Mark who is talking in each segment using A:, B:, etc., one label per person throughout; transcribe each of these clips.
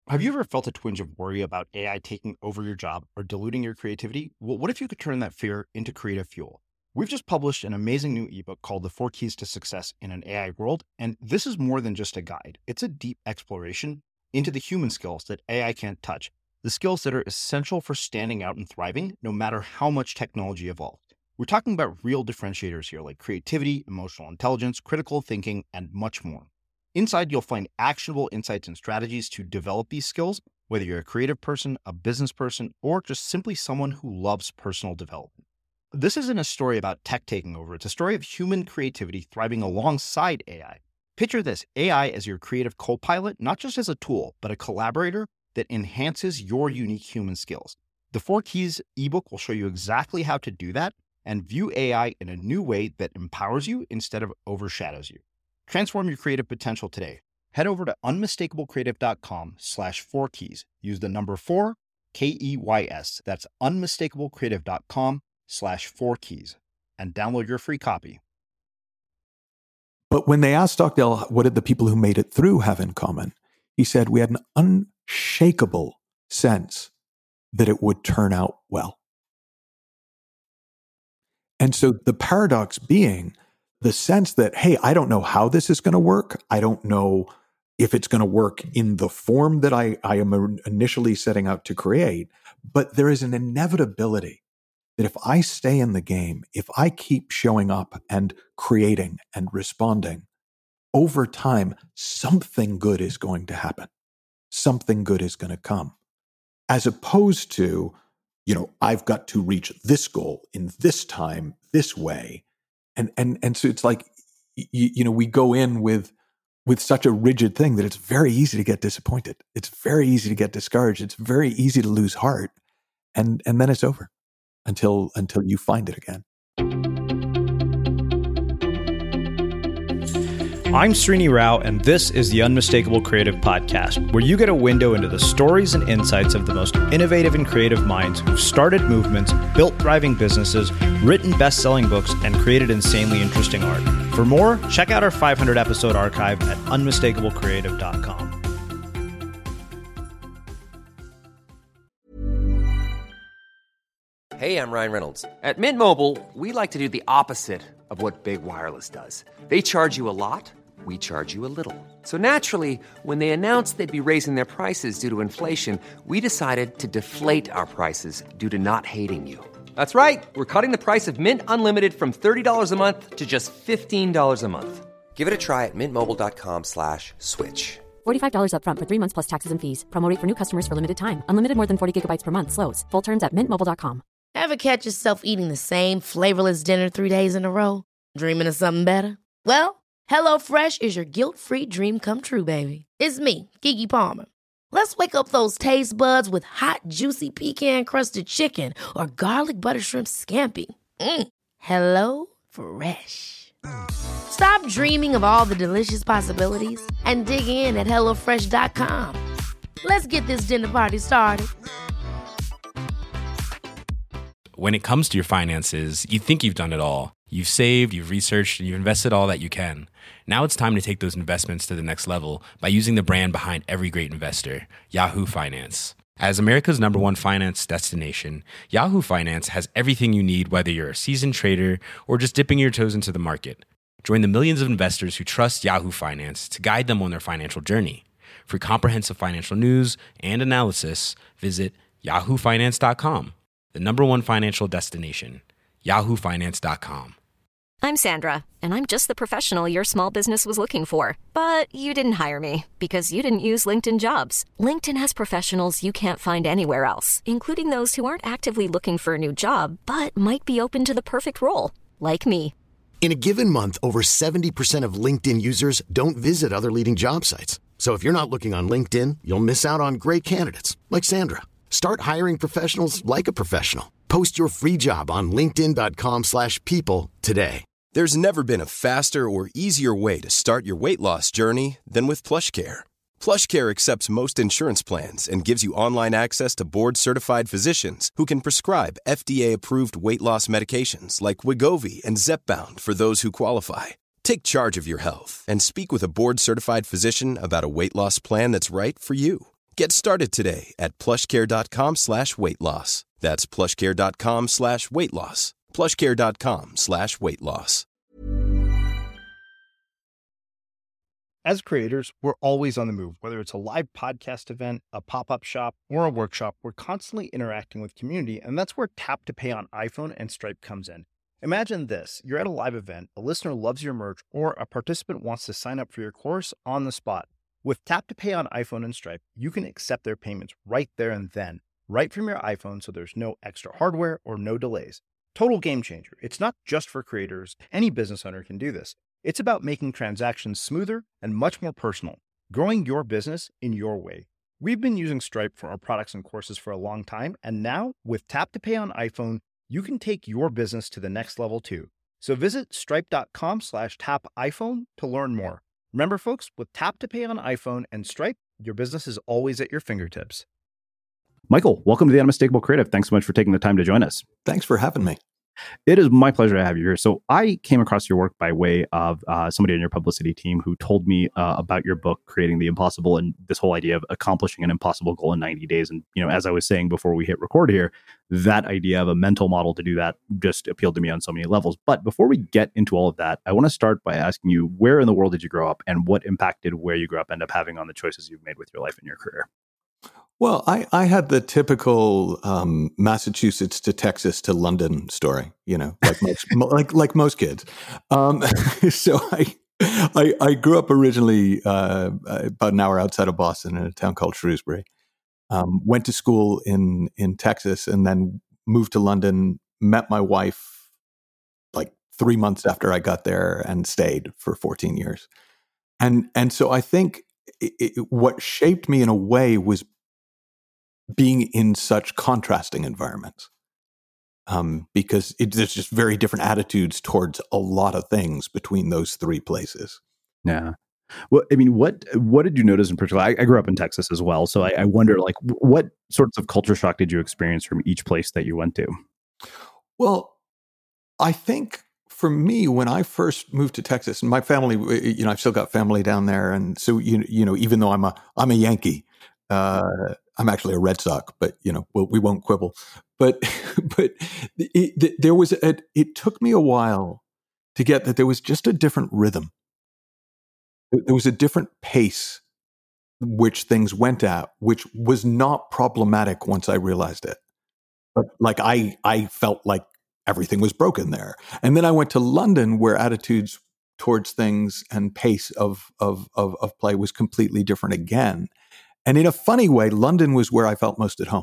A: Have you ever felt a twinge of worry about AI taking over your job or diluting your creativity? Well, what if you could turn that fear into creative fuel? We've just published an amazing new ebook called The 4 Keys to Success in an AI World, and this is more than just a guide. It's a deep exploration into the human skills that AI can't touch, the skills that are essential for standing out and thriving, no matter how much technology evolves. We're talking about real differentiators here, like creativity, emotional intelligence, critical thinking, and much more. Inside, you'll find actionable insights and strategies to develop these skills, whether you're a creative person, a business person, or just simply someone who loves personal development. This isn't a story about tech taking over. It's a story of human creativity thriving alongside AI. Picture this, AI as your creative co-pilot, not just as a tool, but a collaborator that enhances your unique human skills. The 4 Keys ebook will show you exactly how to do that and view AI in a new way that empowers you instead of overshadows you. Transform your creative potential today. Head over to unmistakablecreative.com/4keys. Use the number 4, KEYS. That's unmistakablecreative.com/4keys and download your free copy.
B: But when they asked Stockdale, what did the people who made it through have in common? He said, we had an unshakable sense that it would turn out well. And so the paradox being the sense that, hey, I don't know how this is going to work. I don't know if it's going to work in the form that I am initially setting out to create. But there is an inevitability that if I stay in the game, if I keep showing up and creating and responding, over time, something good is going to happen. Something good is going to come. As opposed to, I've got to reach this goal in this time, this way. And so it's like, we go in with such a rigid thing that it's very easy to get disappointed. It's very easy to get discouraged. It's very easy to lose heart. And then it's over until you find it again.
C: I'm Srini Rao, and this is the Unmistakable Creative Podcast, where you get a window into the stories and insights of the most innovative and creative minds who've started movements, built thriving businesses, written best-selling books, and created insanely interesting art. For more, check out our 500-episode archive at unmistakablecreative.com.
D: Hey, I'm Ryan Reynolds. At Mint Mobile, we like to do the opposite of what Big Wireless does. They charge you a lot. We charge you a little. So naturally, when they announced they'd be raising their prices due to inflation, we decided to deflate our prices due to not hating you. That's right. We're cutting the price of Mint Unlimited from $30 a month to just $15 a month. Give it a try at mintmobile.com/switch.
E: $45 up front for 3 months plus taxes and fees. Promo rate for new customers for limited time. Unlimited more than 40 gigabytes per month. Slows full terms at mintmobile.com.
F: Ever catch yourself eating the same flavorless dinner 3 days in a row? Dreaming of something better? Well, HelloFresh is your guilt-free dream come true, baby. It's me, Keke Palmer. Let's wake up those taste buds with hot, juicy pecan-crusted chicken or garlic butter shrimp scampi. Hello Fresh. Stop dreaming of all the delicious possibilities and dig in at HelloFresh.com. Let's get this dinner party started.
G: When it comes to your finances, you think you've done it all. You've saved, you've researched, and you've invested all that you can. Now it's time to take those investments to the next level by using the brand behind every great investor, Yahoo Finance. As America's #1 finance destination, Yahoo Finance has everything you need, whether you're a seasoned trader or just dipping your toes into the market. Join the millions of investors who trust Yahoo Finance to guide them on their financial journey. For comprehensive financial news and analysis, visit yahoofinance.com, the #1 financial destination, yahoofinance.com.
H: I'm Sandra, and I'm just the professional your small business was looking for. But you didn't hire me because you didn't use LinkedIn Jobs. LinkedIn has professionals you can't find anywhere else, including those who aren't actively looking for a new job, but might be open to the perfect role, like me.
I: In a given month, over 70% of LinkedIn users don't visit other leading job sites. So if you're not looking on LinkedIn, you'll miss out on great candidates, like Sandra. Start hiring professionals like a professional. Post your free job on linkedin.com/people today.
J: There's never been a faster or easier way to start your weight loss journey than with PlushCare. PlushCare accepts most insurance plans and gives you online access to board-certified physicians who can prescribe FDA-approved weight loss medications like Wegovy and Zepbound for those who qualify. Take charge of your health and speak with a board-certified physician about a weight loss plan that's right for you. Get started today at plushcare.com/weight-loss. That's plushcare.com/weight-loss. plushcare.com/weight-loss.
A: As creators, we're always on the move. Whether it's a live podcast event, a pop-up shop, or a workshop, we're constantly interacting with community, and that's where Tap to Pay on iPhone and Stripe comes in. Imagine this. You're at a live event, a listener loves your merch, or a participant wants to sign up for your course on the spot. With Tap to Pay on iPhone and Stripe, you can accept their payments right there and then, right from your iPhone, so there's no extra hardware or no delays. Total game changer. It's not just for creators. Any business owner can do this. It's about making transactions smoother and much more personal, growing your business in your way. We've been using Stripe for our products and courses for a long time, and now with Tap to Pay on iPhone, you can take your business to the next level too. So visit stripe.com/tapiphone to learn more. Remember, folks, with Tap to Pay on iPhone and Stripe, your business is always at your fingertips.
C: Michael, welcome to the Unmistakable Creative. Thanks so much for taking the time to join us.
B: Thanks for having me.
C: It is my pleasure to have you here. So I came across your work by way of somebody on your publicity team who told me about your book, Creating the Impossible, and this whole idea of accomplishing an impossible goal in 90 days. And, as I was saying before we hit record here, that idea of a mental model to do that just appealed to me on so many levels. But before we get into all of that, I want to start by asking you, where in the world did you grow up, and what impact did where you grew up end up having on the choices you've made with your life and your career?
B: Well, I had the typical Massachusetts to Texas to London story, like most kids. So I grew up originally about an hour outside of Boston in a town called Shrewsbury. Went to school in Texas and then moved to London. Met my wife like 3 months after I got there and stayed for 14 years. And so I think what shaped me in a way was being in such contrasting environments, because there's just very different attitudes towards a lot of things between those three places.
C: Yeah. Well, I mean, what did you notice in particular? I grew up in Texas as well, so I wonder, like, what sorts of culture shock did you experience from each place that you went to?
B: Well, I think for me, when I first moved to Texas, and my family, I've still got family down there, and so even though I'm a Yankee. I'm actually a Red Sox, but we won't quibble. But it took me a while to get that there was just a different rhythm. There was a different pace which things went at, which was not problematic once I realized it. But like I felt like everything was broken there. And then I went to London, where attitudes towards things and pace of play was completely different again. And in a funny way, London was where I felt most at home.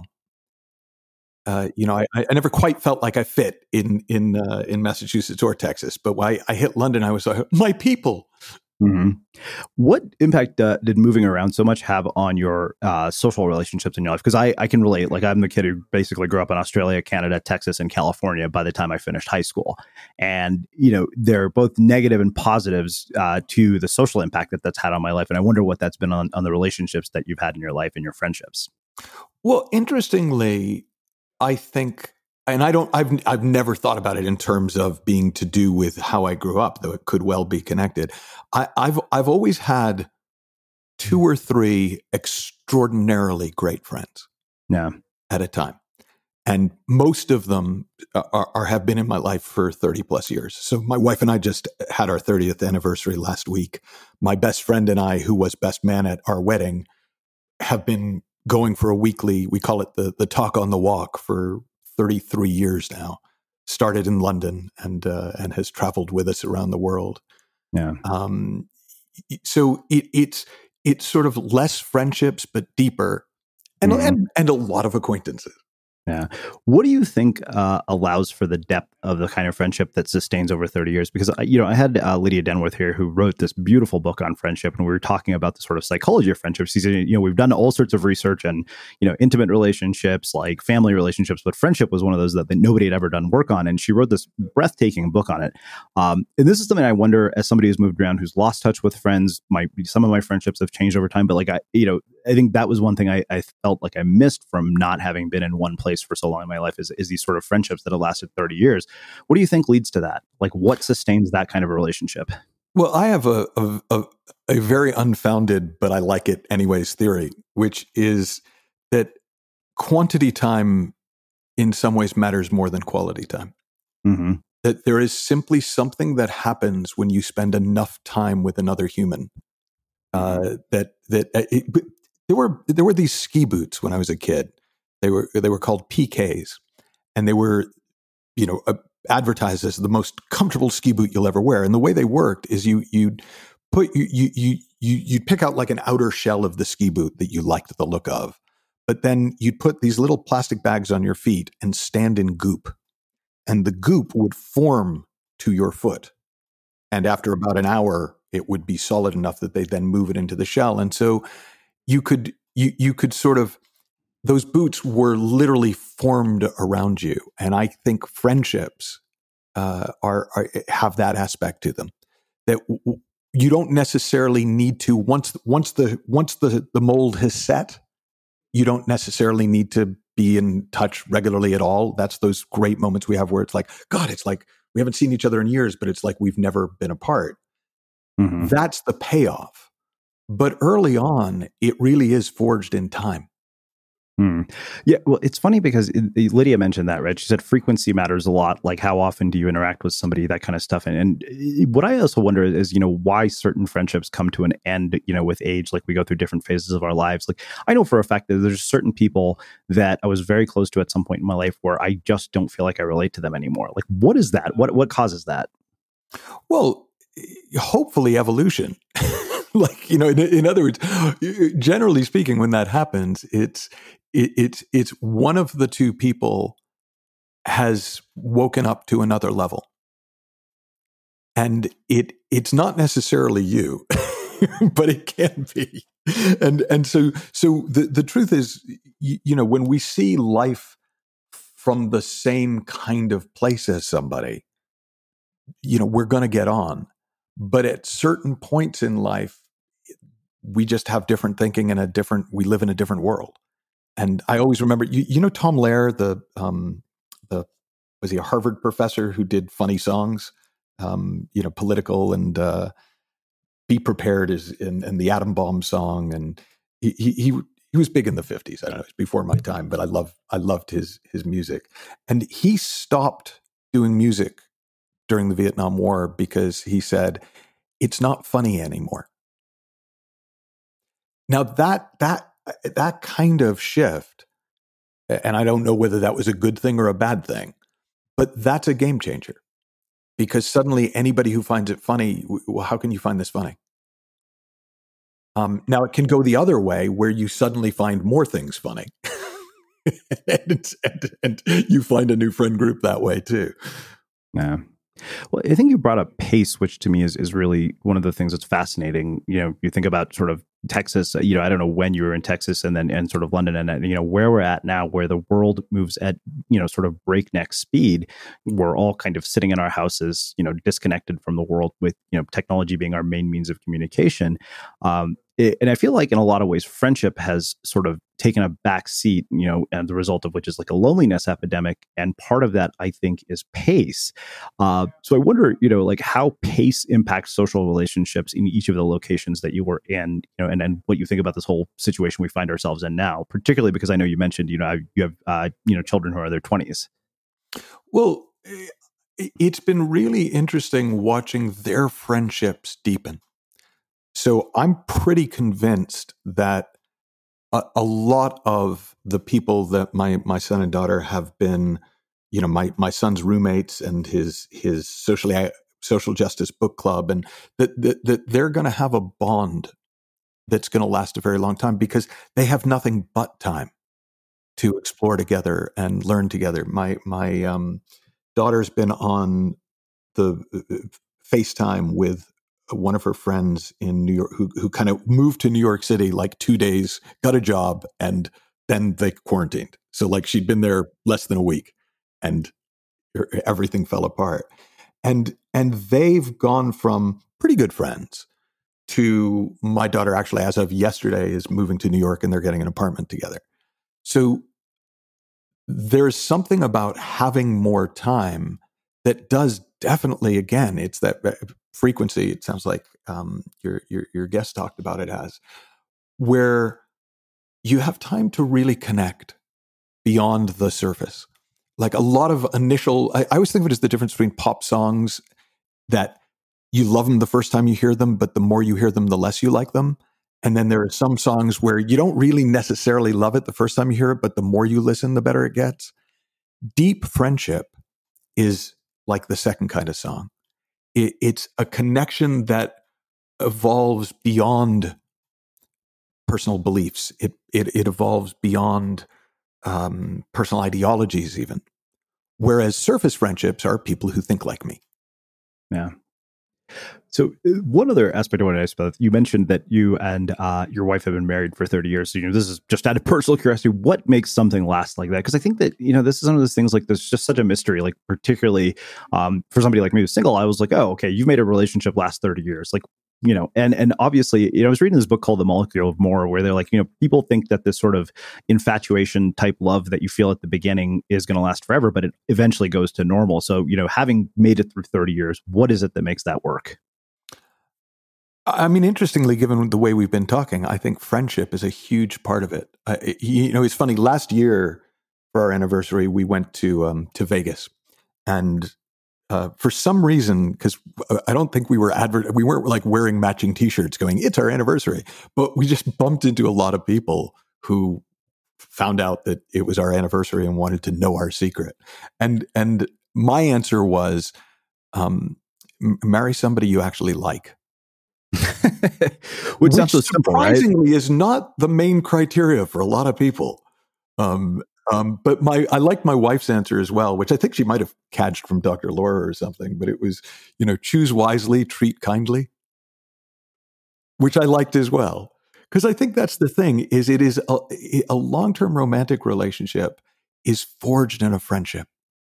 B: I never quite felt like I fit in Massachusetts or Texas, but when I hit London, I was like, my people.
C: Mm-hmm. What impact did moving around so much have on your social relationships in your life? Because I can relate. Like, I'm the kid who basically grew up in Australia, Canada, Texas, and California by the time I finished high school. And, there are both negative and positives to the social impact that's had on my life. And I wonder what that's been on the relationships that you've had in your life and your friendships.
B: Well, interestingly, I think, and I've never thought about it in terms of being to do with how I grew up, though it could well be connected. I've always had 2 or 3 extraordinarily great friends, at a time, and most of them have been in my life for 30 plus years. So my wife and I just had our 30th anniversary last week. My best friend and I, who was best man at our wedding, have been going for a weekly, we call it the talk on the walk, for 33 years now. Started in London and has traveled with us around the world.
C: Yeah.
B: So it's sort of less friendships but deeper, and a lot of acquaintances.
C: Yeah. What do you think allows for the depth of the kind of friendship that sustains over 30 years? Because, I had Lydia Denworth here, who wrote this beautiful book on friendship, and we were talking about the sort of psychology of friendships. She said, we've done all sorts of research and, intimate relationships, like family relationships, but friendship was one of those that nobody had ever done work on. And she wrote this breathtaking book on it. And this is something I wonder, as somebody who's moved around, who's lost touch with friends, some of my friendships have changed over time, but I think that was one thing I felt like I missed from not having been in one place for so long in my life is these sort of friendships that have lasted 30 years. What do you think leads to that? Like, what sustains that kind of a relationship?
B: Well, I have a very unfounded, but I like it anyways theory, which is that quantity time in some ways matters more than quality time.
C: Mm-hmm.
B: That there is simply something that happens when you spend enough time with another human. There were these ski boots when I was a kid. They were called PKs, and they were, advertised as the most comfortable ski boot you'll ever wear. And the way they worked is you'd pick out like an outer shell of the ski boot that you liked the look of, but then you'd put these little plastic bags on your feet and stand in goop, and the goop would form to your foot. And after about an hour, it would be solid enough that they'd then move it into the shell. And so you could sort of, those boots were literally formed around you. And I think friendships have that aspect to them, that you don't necessarily need to, once the mold has set, you don't necessarily need to be in touch regularly at all. That's those great moments we have where it's like, God, it's like we haven't seen each other in years, but it's like we've never been apart. Mm-hmm. That's the payoff. But early on, it really is forged in time.
C: Yeah, well, it's funny because Lydia mentioned that, right? She said frequency matters a lot. Like, how often do you interact with somebody, that kind of stuff. And what I also wonder is, why certain friendships come to an end, with age. Like, we go through different phases of our lives. Like, I know for a fact that there's certain people that I was very close to at some point in my life where I just don't feel like I relate to them anymore. Like, what is that? What causes that?
B: Well, hopefully evolution. Like, in other words, generally speaking, when that happens, it's one of the two people has woken up to another level. And it's not necessarily you, but it can be. And so the truth is, when we see life from the same kind of place as somebody, we're going to get on. But at certain points in life, we just have different thinking and we live in a different world. And I always remember, Tom Lehrer, was he a Harvard professor who did funny songs, political and Be Prepared and the Atom Bomb song. And he was big in the 50s. I don't know, it's before my time, but I loved his music. And he stopped doing music during the Vietnam War because he said, it's not funny anymore. Now that kind of shift, and I don't know whether that was a good thing or a bad thing, but that's a game changer, because suddenly anybody who finds it funny, well, how can you find this funny? Now it can go the other way, where you suddenly find more things funny, and you find a new friend group that way too.
C: Yeah. Well, I think you brought up pace, which to me is really one of the things that's fascinating. You think about sort of Texas, I don't know when you were in Texas and sort of London and, where we're at now, where the world moves at, sort of breakneck speed. We're all kind of sitting in our houses, disconnected from the world, with, technology being our main means of communication. And I feel like in a lot of ways, friendship has sort of taken a back seat, and the result of which is like a loneliness epidemic. And part of that, I think, is pace. So I wonder, like how pace impacts social relationships in each of the locations that you were in, and what you think about this whole situation we find ourselves in now, particularly because I know you mentioned, you have, children who are in their 20s.
B: Well, it's been really interesting watching their friendships deepen. So I'm pretty convinced that a lot of the people that my son and daughter have been, my son's roommates and his social justice book club, and that they're going to have a bond that's going to last a very long time, because they have nothing but time to explore together and learn together. My daughter's been on the FaceTime with one of her friends in New York who kind of moved to New York City like 2 days, got a job, and then they quarantined. So like she'd been there less than a week and everything fell apart. And they've gone from pretty good friends to my daughter actually, as of yesterday, is moving to New York and they're getting an apartment together. So there's something about having more time that does definitely, again, it's that frequency, it sounds like your guest talked about it as, where you have time to really connect beyond the surface. Like a lot of initial, I always think of it as the difference between pop songs that you love them the first time you hear them, but the more you hear them, the less you like them. And then there are some songs where you don't really necessarily love it the first time you hear it, but the more you listen, the better it gets. Deep friendship is like the second kind of song. It's a connection that evolves beyond personal beliefs. It evolves beyond personal ideologies even. Whereas surface friendships are people who think like me.
C: Yeah. So one other aspect I want to ask about, you mentioned that you and your wife have been married for 30 years. So, this is just out of personal curiosity, what makes something last like that? Because I think that, this is one of those things, like, there's just such a mystery, like, particularly for somebody like me who's single. I was like, oh, okay, you've made a relationship last 30 years. Like, and obviously, I was reading this book called The Molecule of More, where they're like, people think that this sort of infatuation type love that you feel at the beginning is going to last forever, but it eventually goes to normal. So, having made it through 30 years, what is it that makes that work?
B: I mean, interestingly, given the way we've been talking, I think friendship is a huge part of it. It's funny. Last year for our anniversary, we went to Vegas, and for some reason, because I don't think we weren't like wearing matching T-shirts, going, "It's our anniversary," but we just bumped into a lot of people who found out that it was our anniversary and wanted to know our secret. And my answer was, marry somebody you actually like.
C: Which sounds so simple, right?
B: Surprisingly, is not the main criteria for a lot of people. But I like my wife's answer as well, which I think she might have catched from Dr. Laura or something. But it was, choose wisely, treat kindly, which I liked as well, because I think that's the thing: is it is a long-term romantic relationship is forged in a friendship,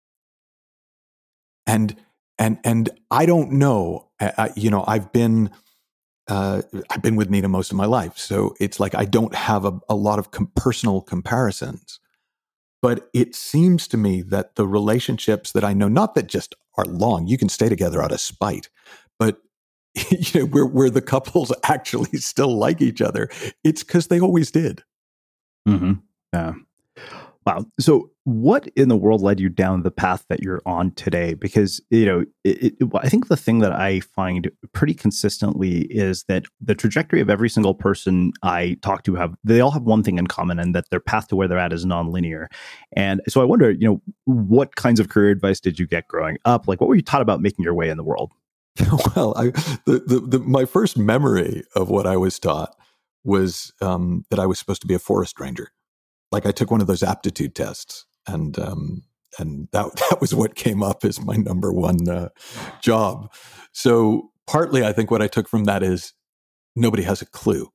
B: and I don't know, I've been with Nina most of my life, so it's like I don't have a lot of personal comparisons. But it seems to me that the relationships that I know, not that just are long, you can stay together out of spite, but where the couples actually still like each other, it's because they always did.
C: Mm-hmm. Yeah. Wow. So what in the world led you down the path that you're on today? Because, I think the thing that I find pretty consistently is that the trajectory of every single person I talk to they all have one thing in common, and that their path to where they're at is nonlinear. And so I wonder, what kinds of career advice did you get growing up? Like, what were you taught about making your way in the world?
B: Well, my first memory of what I was taught was that I was supposed to be a forest ranger. Like, I took one of those aptitude tests, and that was what came up as my number one job. So partly, I think what I took from that is nobody has a clue.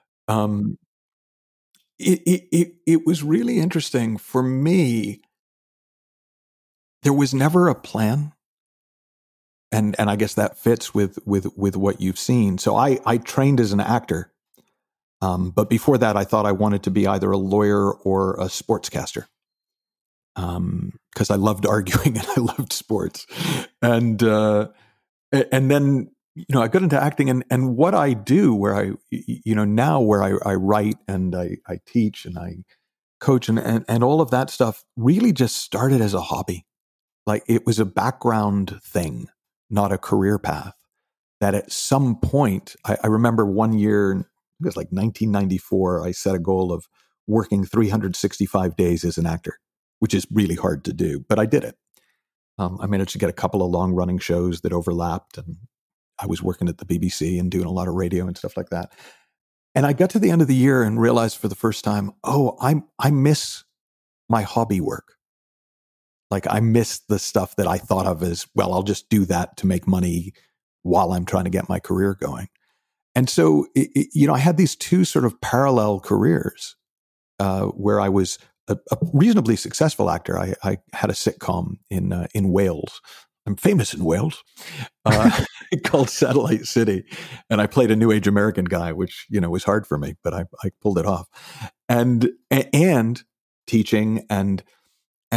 B: It was really interesting for me. There was never a plan, and I guess that fits with what you've seen. So I trained as an actor. But before that, I thought I wanted to be either a lawyer or a sportscaster, because I loved arguing and I loved sports. And then, I got into acting, and what I do, where I write and I teach and I coach and all of that stuff really just started as a hobby. Like, it was a background thing, not a career path. That at some point, I remember one year, it was like 1994, I set a goal of working 365 days as an actor, which is really hard to do, but I did it. I managed to get a couple of long-running shows that overlapped, and I was working at the BBC and doing a lot of radio and stuff like that. And I got to the end of the year and realized for the first time, I miss my hobby work. Like, I miss the stuff that I thought of as, well, I'll just do that to make money while I'm trying to get my career going. And so, I had these two sort of parallel careers where I was a reasonably successful actor. I had a sitcom in Wales. I'm famous in Wales, called Satellite City. And I played a New Age American guy, which, was hard for me, but I pulled it off. And teaching. And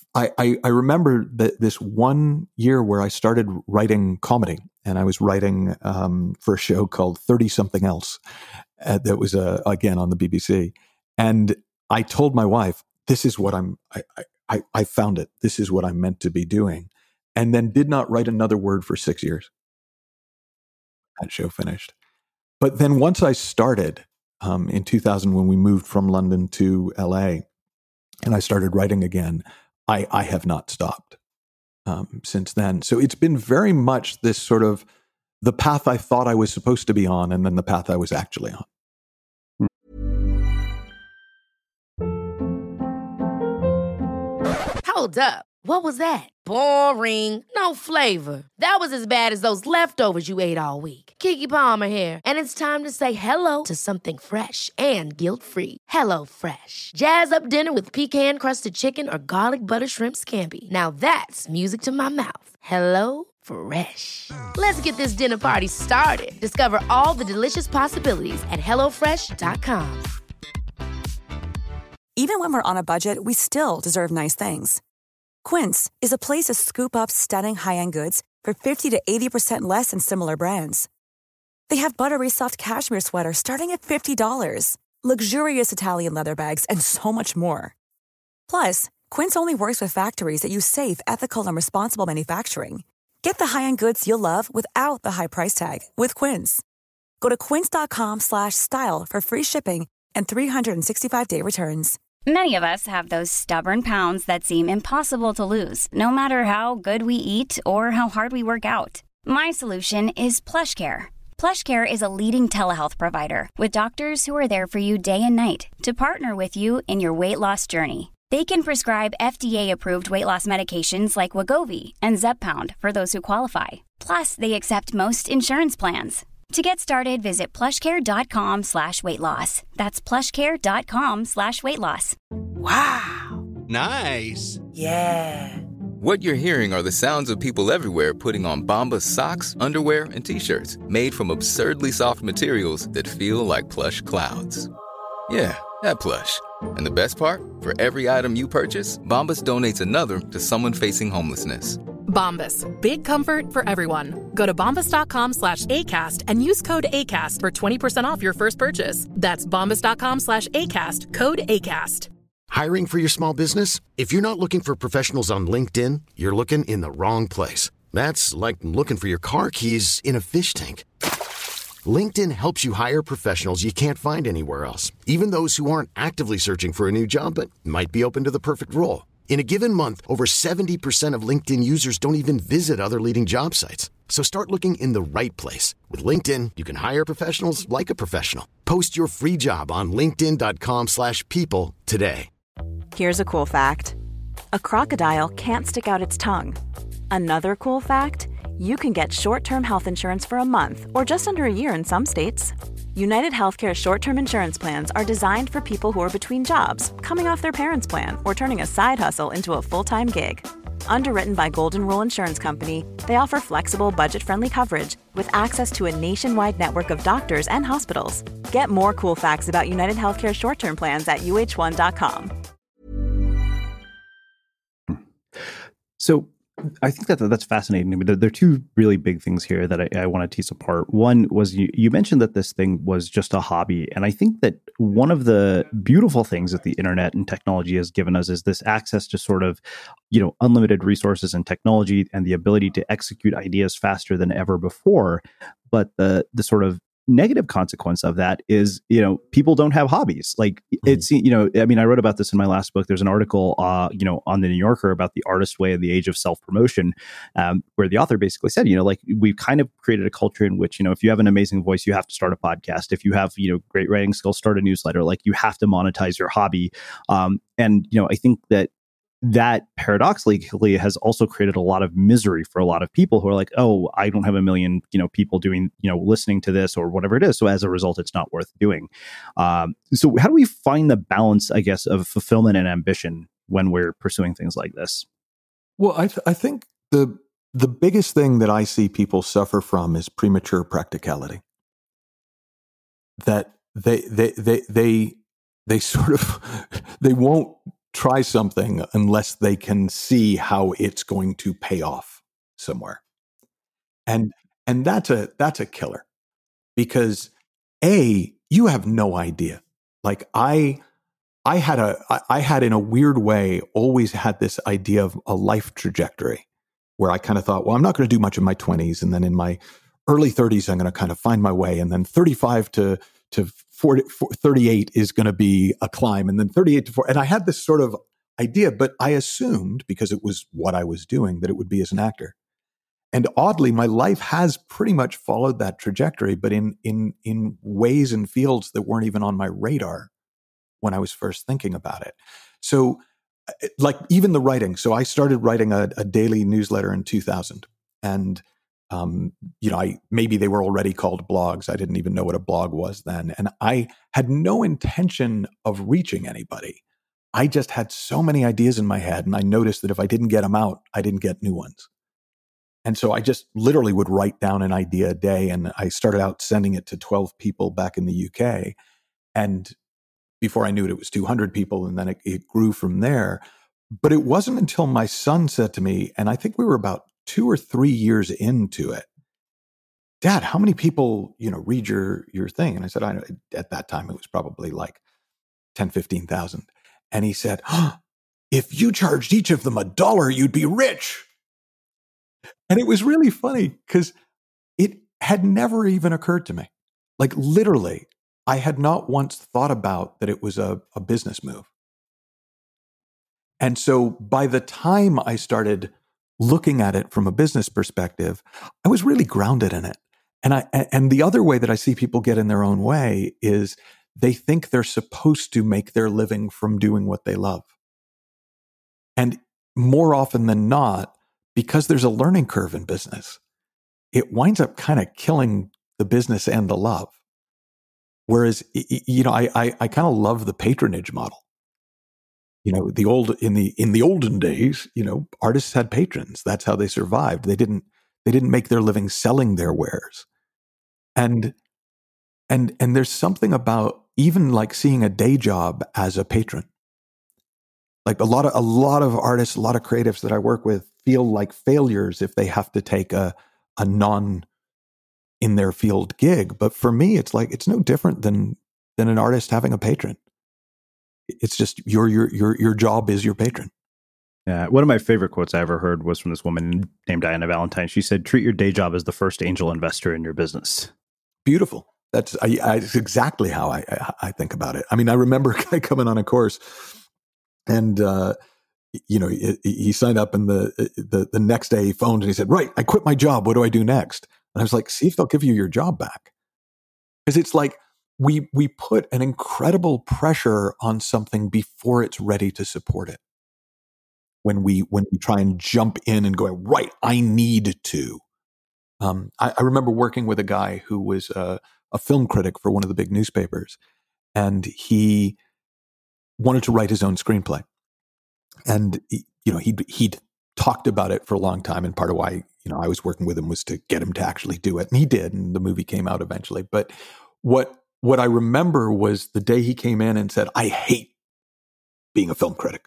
B: I remember that this one year where I started writing comedy, and I was writing for a show called 30 Something Else that was again on the BBC. And I told my wife, this is what I found it. This is what I'm meant to be doing. And then did not write another word for 6 years. That show finished. But then once I started in 2000, when we moved from London to LA, and I started writing again, I have not stopped since then. So it's been very much this sort of the path I thought I was supposed to be on, and then the path I was actually on.
F: Hold up. What was that? Boring. No flavor. That was as bad as those leftovers you ate all week. Keke Palmer here. And it's time to say hello to something fresh and guilt-free. Hello Fresh. Jazz up dinner with pecan-crusted chicken or garlic butter shrimp scampi. Now that's music to my mouth. Hello Fresh. Let's get this dinner party started. Discover all the delicious possibilities at HelloFresh.com.
K: Even when we're on a budget, we still deserve nice things. Quince is a place to scoop up stunning high-end goods for 50 to 80% less than similar brands. They have buttery soft cashmere sweaters starting at $50, luxurious Italian leather bags, and so much more. Plus, Quince only works with factories that use safe, ethical, and responsible manufacturing. Get the high-end goods you'll love without the high price tag with Quince. Go to quince.com/style for free shipping and 365-day returns.
L: Many of us have those stubborn pounds that seem impossible to lose, no matter how good we eat or how hard we work out. My solution is PlushCare. PlushCare is a leading telehealth provider with doctors who are there for you day and night to partner with you in your weight loss journey. They can prescribe FDA-approved weight loss medications like Wegovy and Zepbound for those who qualify. Plus, they accept most insurance plans. To get started, visit plushcare.com/weightloss. That's plushcare.com/weightloss.
M: Wow.
N: Nice.
M: Yeah.
O: What you're hearing are the sounds of people everywhere putting on Bombas socks, underwear, and T-shirts made from absurdly soft materials that feel like plush clouds. Yeah, that plush. And the best part? For every item you purchase, Bombas donates another to someone facing homelessness.
P: Bombas. Big comfort for everyone. Go to bombas.com/ACAST and use code ACAST for 20% off your first purchase. That's bombas.com/ACAST. Code ACAST.
I: Hiring for your small business? If you're not looking for professionals on LinkedIn, you're looking in the wrong place. That's like looking for your car keys in a fish tank. LinkedIn helps you hire professionals you can't find anywhere else, even those who aren't actively searching for a new job but might be open to the perfect role. In a given month, over 70% of LinkedIn users don't even visit other leading job sites. So start looking in the right place. With LinkedIn, you can hire professionals like a professional. Post your free job on linkedin.com/people today.
K: Here's a cool fact. A crocodile can't stick out its tongue. Another cool fact, you can get short-term health insurance for a month or just under a year in some states. United Healthcare short-term insurance plans are designed for people who are between jobs, coming off their parents' plan, or turning a side hustle into a full-time gig. Underwritten by Golden Rule Insurance Company, they offer flexible, budget-friendly coverage with access to a nationwide network of doctors and hospitals. Get more cool facts about United Healthcare short-term plans at uh1.com.
C: So I think that's fascinating. I mean, there are two really big things here that I want to tease apart. One was you mentioned that this thing was just a hobby. And I think that one of the beautiful things that the internet and technology has given us is this access to sort of, unlimited resources and technology and the ability to execute ideas faster than ever before. But the sort of negative consequence of that is, people don't have hobbies. Like it's, I mean, I wrote about this in my last book. There's an article, on the New Yorker about the artist way and the age of self-promotion, where the author basically said, we've kind of created a culture in which, if you have an amazing voice, you have to start a podcast. If you have, great writing skills, start a newsletter. Like you have to monetize your hobby. And I think that paradoxically has also created a lot of misery for a lot of people who are like, oh, I don't have a million, people doing, listening to this or whatever it is. So as a result, it's not worth doing. So how do we find the balance, I guess, of fulfillment and ambition when we're pursuing things like this?
B: Well, I think the biggest thing that I see people suffer from is premature practicality. That they sort of, they won't try something unless they can see how it's going to pay off somewhere. And that's a killer, because you have no idea. Like I had in a weird way always had this idea of a life trajectory where I kind of thought, well, I'm not going to do much in my 20s, and then in my early 30s I'm going to kind of find my way, and then 35 to 40, 38 is going to be a climb, and then 38 to 40. And I had this sort of idea, but I assumed, because it was what I was doing, that it would be as an actor. And oddly, my life has pretty much followed that trajectory, but in ways and fields that weren't even on my radar when I was first thinking about it. So like even the writing. So I started writing a daily newsletter in 2000. And, maybe they were already called blogs. I didn't even know what a blog was then. And I had no intention of reaching anybody. I just had so many ideas in my head. And I noticed that if I didn't get them out, I didn't get new ones. And so I just literally would write down an idea a day. And I started out sending it to 12 people back in the UK. And before I knew it, it was 200 people. And then it grew from there. But it wasn't until my son said to me, and I think we were about 2 or 3 years into it, Dad, how many people, read your thing? And I said, at that time, it was probably like 10, 15,000. And he said, if you charged each of them $1, you'd be rich. And it was really funny because it had never even occurred to me. Like literally, I had not once thought about that it was a business move. And so by the time I started looking at it from a business perspective, I was really grounded in it. And the other way that I see people get in their own way is they think they're supposed to make their living from doing what they love. And more often than not, because there's a learning curve in business, it winds up kind of killing the business and the love. Whereas, I kind of love the patronage model. In the olden days, artists had patrons. That's how they survived. They didn't make their living selling their wares. And there's something about even like seeing a day job as a patron. Like a lot of artists, a lot of creatives that I work with feel like failures if they have to take a non in their field gig. But for me, it's like, it's no different than an artist having a patron. It's just your job is your patron.
C: Yeah. One of my favorite quotes I ever heard was from this woman named Diana Valentine. She said, treat your day job as the first angel investor in your business.
B: Beautiful. That's exactly how I think about it. I mean, I remember a guy coming on a course and, he signed up and the next day he phoned and he said, right, I quit my job. What do I do next? And I was like, see if they'll give you your job back. Because it's like we put an incredible pressure on something before it's ready to support it. When we try and jump in and go, right, I need to. I remember working with a guy who was a film critic for one of the big newspapers, and he wanted to write his own screenplay. And he'd talked about it for a long time, and part of why I was working with him was to get him to actually do it, and he did, and the movie came out eventually. But what I remember was the day he came in and said, I hate being a film critic.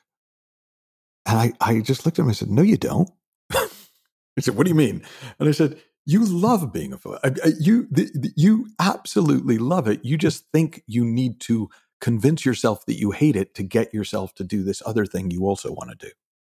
B: And I just looked at him and I said, no, you don't. He said, what do you mean? And I said, you love being a film. You absolutely love it. You just think you need to convince yourself that you hate it to get yourself to do this other thing you also want to do.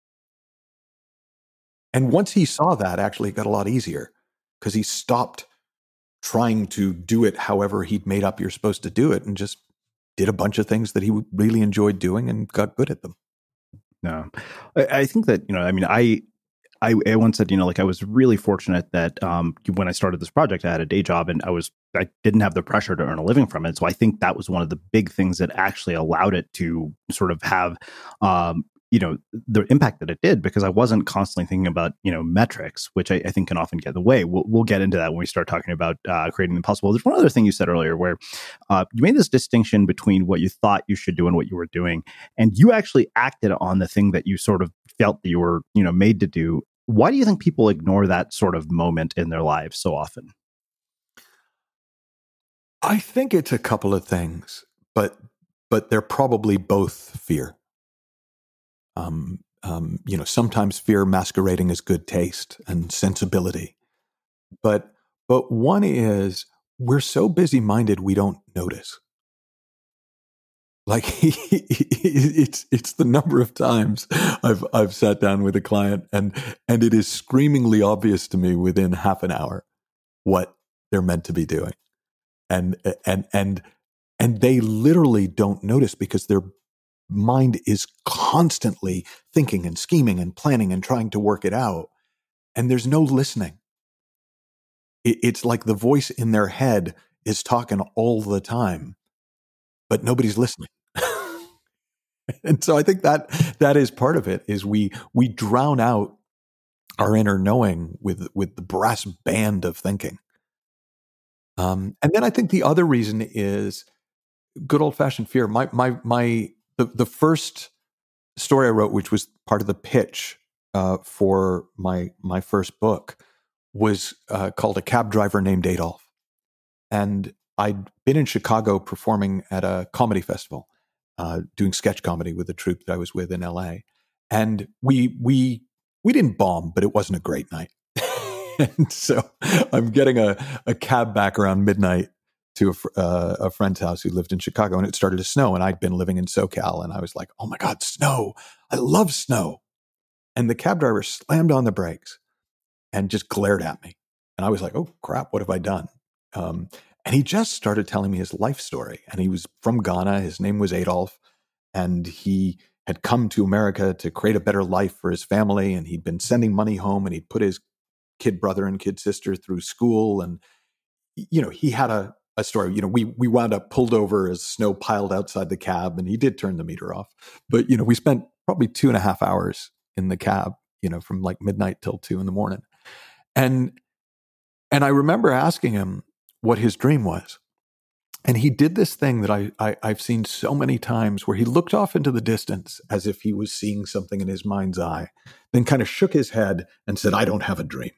B: And once he saw that, actually it got a lot easier because he stopped trying to do it however he'd made up you're supposed to do it and just did a bunch of things that he really enjoyed doing and got good at them.
C: No, I think that, I once said, I was really fortunate that when I started this project, I had a day job and I didn't have the pressure to earn a living from it. So I think that was one of the big things that actually allowed it to sort of have, the impact that it did, because I wasn't constantly thinking about, metrics, which I think can often get in the way. We'll get into that when we start talking about creating the impossible. There's one other thing you said earlier where you made this distinction between what you thought you should do and what you were doing. And you actually acted on the thing that you sort of felt that you were, made to do. Why do you think people ignore that sort of moment in their lives so often?
B: I think it's a couple of things, but they're probably both fear. Sometimes fear masquerading as good taste and sensibility. But one is we're so busy-minded we don't notice. Like it's the number of times I've sat down with a client and it is screamingly obvious to me within half an hour what they're meant to be doing. And they literally don't notice because their mind is constantly thinking and scheming and planning and trying to work it out. And there's no listening. It's like the voice in their head is talking all the time, but nobody's listening. And so I think that is part of it, is we drown out our inner knowing with the brass band of thinking. And then I think the other reason is good old fashioned fear. The first story I wrote, which was part of the pitch for my first book, was called A Cab Driver Named Adolf. And I'd been in Chicago performing at a comedy festival, doing sketch comedy with the troupe that I was with in LA. And we didn't bomb, but it wasn't a great night. And so I'm getting a cab back around midnight to a friend's house who lived in Chicago, and it started to snow. And I'd been living in SoCal, and I was like, oh my God, snow. I love snow. And the cab driver slammed on the brakes and just glared at me. And I was like, oh crap, what have I done? And he just started telling me his life story. And he was from Ghana. His name was Adolf. And he had come to America to create a better life for his family. And he'd been sending money home, and he'd put his kid brother and kid sister through school. And, he had a story. We wound up pulled over as snow piled outside the cab, and he did turn the meter off. But, we spent probably 2.5 hours in the cab, from like midnight till 2 a.m. And I remember asking him what his dream was. And he did this thing that I've seen so many times, where he looked off into the distance as if he was seeing something in his mind's eye, then kind of shook his head and said, I don't have a dream.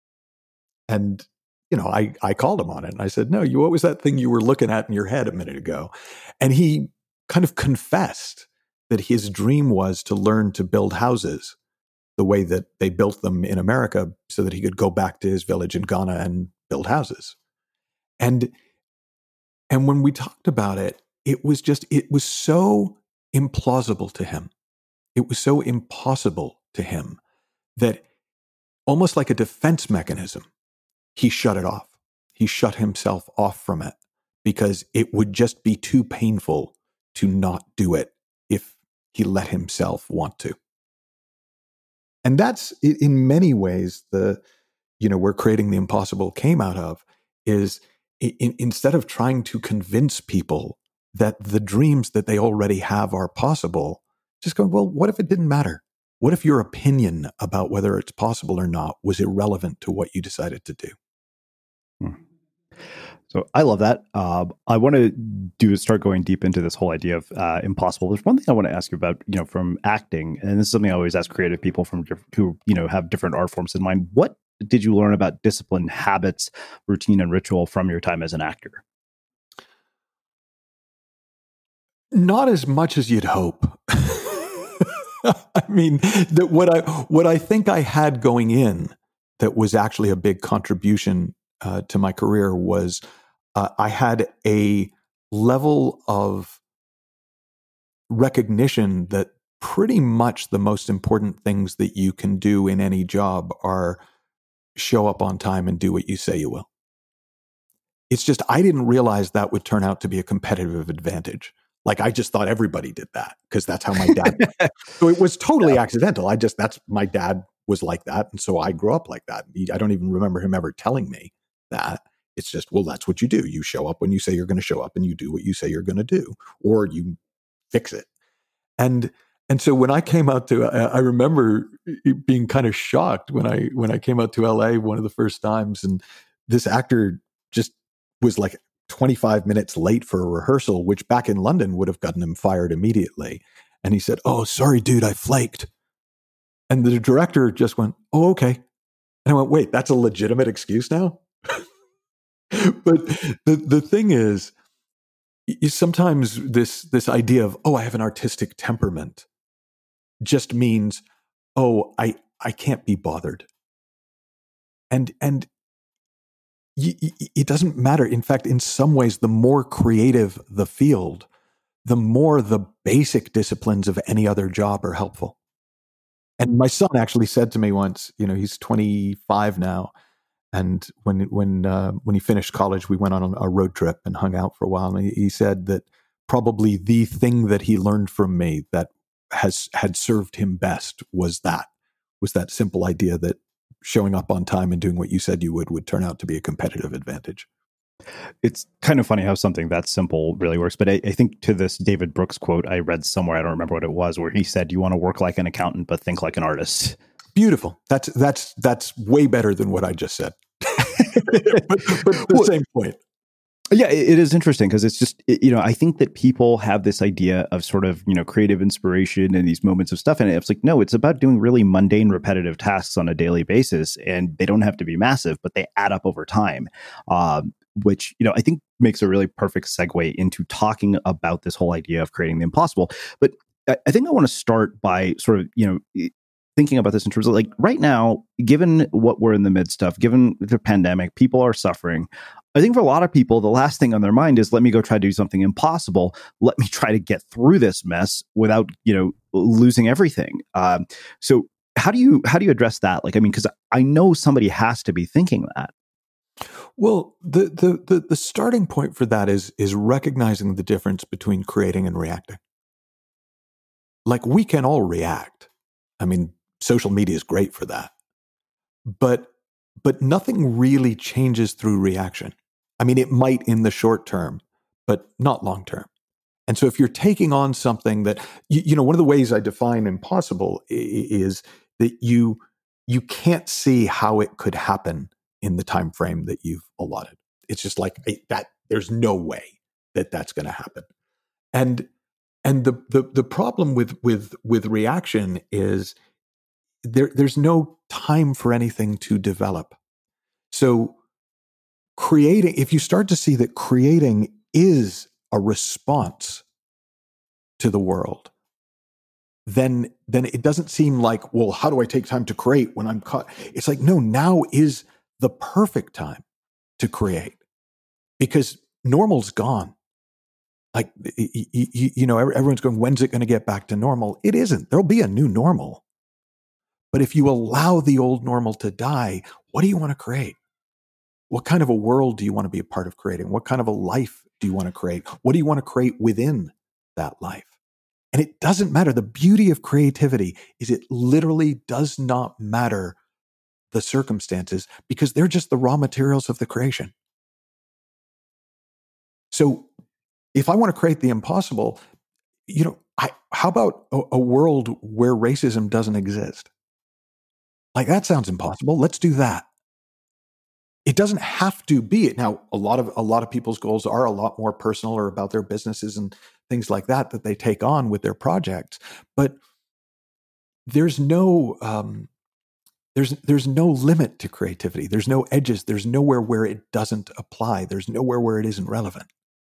B: And, I called him on it. And I said, no, what was that thing you were looking at in your head a minute ago? And he kind of confessed that his dream was to learn to build houses the way that they built them in America, so that he could go back to his village in Ghana and build houses. And when we talked about it, it was so implausible to him. It was so impossible to him that, almost like a defense mechanism, he shut it off. He shut himself off from it because it would just be too painful to not do it if he let himself want to. And that's, in many ways, where Creating the Impossible came out of, is instead of trying to convince people that the dreams that they already have are possible, just go, well, what if it didn't matter? What if your opinion about whether it's possible or not was irrelevant to what you decided to do?
C: So I love that. I want to start going deep into this whole idea of impossible. There's one thing I want to ask you about, from acting, and this is something I always ask creative people who have different art forms in mind. What did you learn about discipline, habits, routine, and ritual from your time as an actor?
B: Not as much as you'd hope. I mean, what I think I had going in that was actually a big contribution to my career was I had a level of recognition that pretty much the most important things that you can do in any job are show up on time and do what you say you will. It's just, I didn't realize that would turn out to be a competitive advantage. Like, I just thought everybody did that because that's how my dad, so it was totally accidental. My dad was like that. And so I grew up like that. I don't even remember him ever telling me that. It's just, well, that's what you do. You show up when you say you're going to show up, and you do what you say you're going to do, or you fix it. And so when I came out to, I remember being kind of shocked when I came out to LA one of the first times, and this actor just was like 25 minutes late for a rehearsal, which back in London would have gotten him fired immediately. And he said, "Oh, sorry, dude, I flaked." And the director just went, "Oh, okay." And I went, "Wait, that's a legitimate excuse now?" But the thing is sometimes this idea of, oh, I have an artistic temperament, just means, oh, I can't be bothered. And it doesn't matter. In fact, in some ways, the more creative the field, the more the basic disciplines of any other job are helpful. And my son actually said to me once, he's 25 now, and when he finished college, we went on a road trip and hung out for a while. And he said that probably the thing that he learned from me that had served him best was that simple idea that showing up on time and doing what you said you would turn out to be a competitive advantage.
C: It's kind of funny how something that simple really works. But I think to this David Brooks quote I read somewhere, I don't remember what it was, where he said, you want to work like an accountant, but think like an artist.
B: Beautiful. That's way better than what I just said. but the same point.
C: Yeah, it is interesting because it's just, I think that people have this idea of sort of, creative inspiration and these moments of stuff. And it's like, no, it's about doing really mundane, repetitive tasks on a daily basis. And they don't have to be massive, but they add up over time, which, I think makes a really perfect segue into talking about this whole idea of creating the impossible. But I think I want to start by sort of, thinking about this in terms of like right now, given what we're in the midst of, given the pandemic, people are suffering. I think for a lot of people, the last thing on their mind is, let me go try to do something impossible. Let me try to get through this mess without, losing everything. So how do you address that? Like, I mean, because I know somebody has to be thinking that.
B: Well, the starting point for that is recognizing the difference between creating and reacting. Like, we can all react. I mean, social media is great for that. But nothing really changes through reaction. I mean, it might in the short term, but not long term. And so if you're taking on something that, one of the ways I define impossible is that you can't see how it could happen in the time frame that you've allotted. It's just like that. There's no way that that's going to happen. And the problem with reaction is there's no time for anything to develop. So if you start to see that creating is a response to the world, then it doesn't seem like, well, how do I take time to create when I'm caught? It's like, no, now is the perfect time to create because normal's gone. Like, everyone's going, when's it going to get back to normal? It isn't. There'll be a new normal. But if you allow the old normal to die, what do you want to create? What kind of a world do you want to be a part of creating? What kind of a life do you want to create? What do you want to create within that life? And it doesn't matter. The beauty of creativity is it literally does not matter the circumstances because they're just the raw materials of the creation. So if I want to create the impossible, how about a world where racism doesn't exist? Like, that sounds impossible. Let's do that. It doesn't have to be it. Now, a lot of people's goals are a lot more personal or about their businesses and things like that they take on with their projects. But there's no there's no limit to creativity. There's no edges. There's nowhere where it doesn't apply. There's nowhere where it isn't relevant.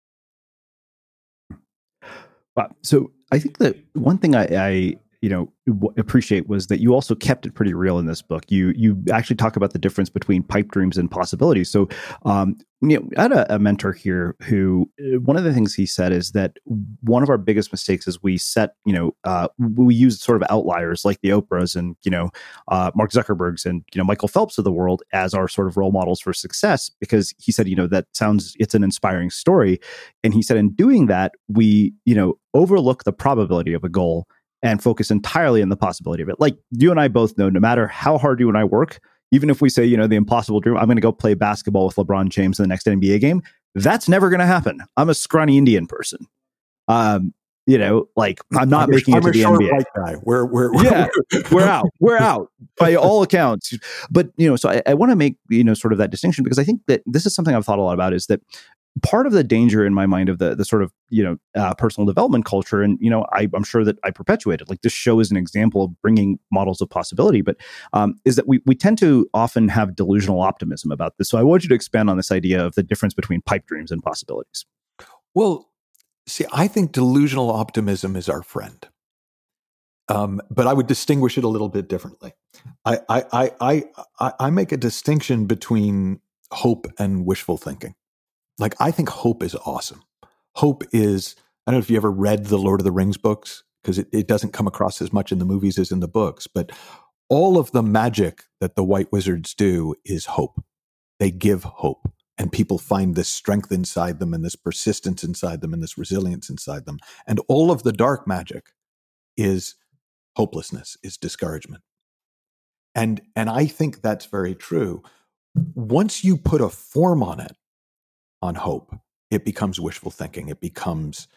C: Wow. So I think that one thing I appreciate was that you also kept it pretty real in this book. You actually talk about the difference between pipe dreams and possibilities. So, I had a mentor here who, one of the things he said is that one of our biggest mistakes is we set, we use sort of outliers like the Oprahs and, Mark Zuckerberg's and, Michael Phelps of the world as our sort of role models for success, because he said, it's an inspiring story. And he said, in doing that, we, overlook the probability of a goal and focus entirely on the possibility of it. Like you and I both know, no matter how hard you and I work, even if we say, the impossible dream, I'm going to go play basketball with LeBron James in the next NBA game, that's never going to happen. I'm a scrawny Indian person. I'm not making it to the NBA.
B: White guy.
C: We're out by all accounts. But, so I want to make, sort of that distinction, because I think that this is something I've thought a lot about, is that part of the danger in my mind of the sort of, personal development culture, and, I'm sure that I perpetuated, like this show is an example of bringing models of possibility, but is that we tend to often have delusional optimism about this. So I want you to expand on this idea of the difference between pipe dreams and possibilities.
B: Well, see, I think delusional optimism is our friend. But I would distinguish it a little bit differently. I make a distinction between hope and wishful thinking. Like, I think hope is awesome. Hope is, I don't know if you ever read the Lord of the Rings books, because it doesn't come across as much in the movies as in the books, but all of the magic that the White Wizards do is hope. They give hope, and people find this strength inside them and this persistence inside them and this resilience inside them. And all of the dark magic is hopelessness, is discouragement. And I think that's very true. Once you put a form on it, on hope, it becomes wishful thinking. It becomes,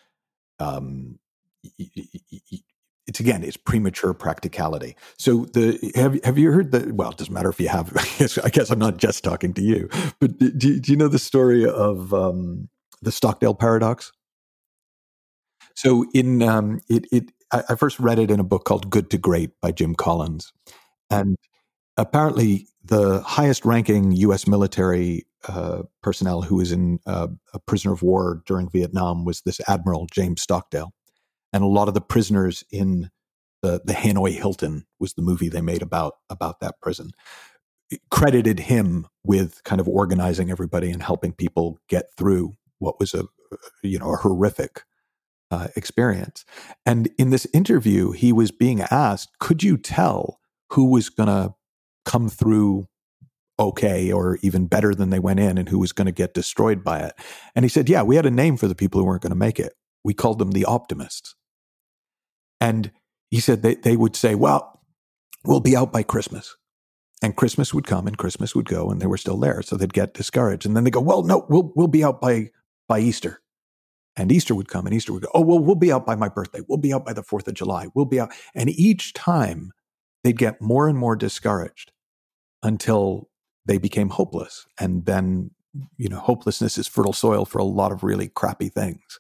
B: it's premature practicality. So have you heard well, it doesn't matter if you have, I guess I'm not just talking to you, but do you know the story of the Stockdale paradox? So I first read it in a book called Good to Great by Jim Collins. And apparently the highest ranking U.S. military personnel who was in a prisoner of war during Vietnam was this Admiral James Stockdale. And a lot of the prisoners in the Hanoi Hilton was the movie they made about that prison. It credited him with kind of organizing everybody and helping people get through what was a horrific experience. And in this interview, he was being asked, could you tell who was going to come through okay or even better than they went in and who was going to get destroyed by it? And he said, yeah, we had a name for the people who weren't going to make it. We called them the optimists. And he said they would say, well, we'll be out by Christmas. And Christmas would come and Christmas would go and they were still there. So they'd get discouraged. And then they go, well, no, we'll be out by Easter. And Easter would come and Easter would go, oh, well, we'll be out by my birthday. We'll be out by the 4th of July. We'll be out. And each time they'd get more and more discouraged until they became hopeless. And then, hopelessness is fertile soil for a lot of really crappy things.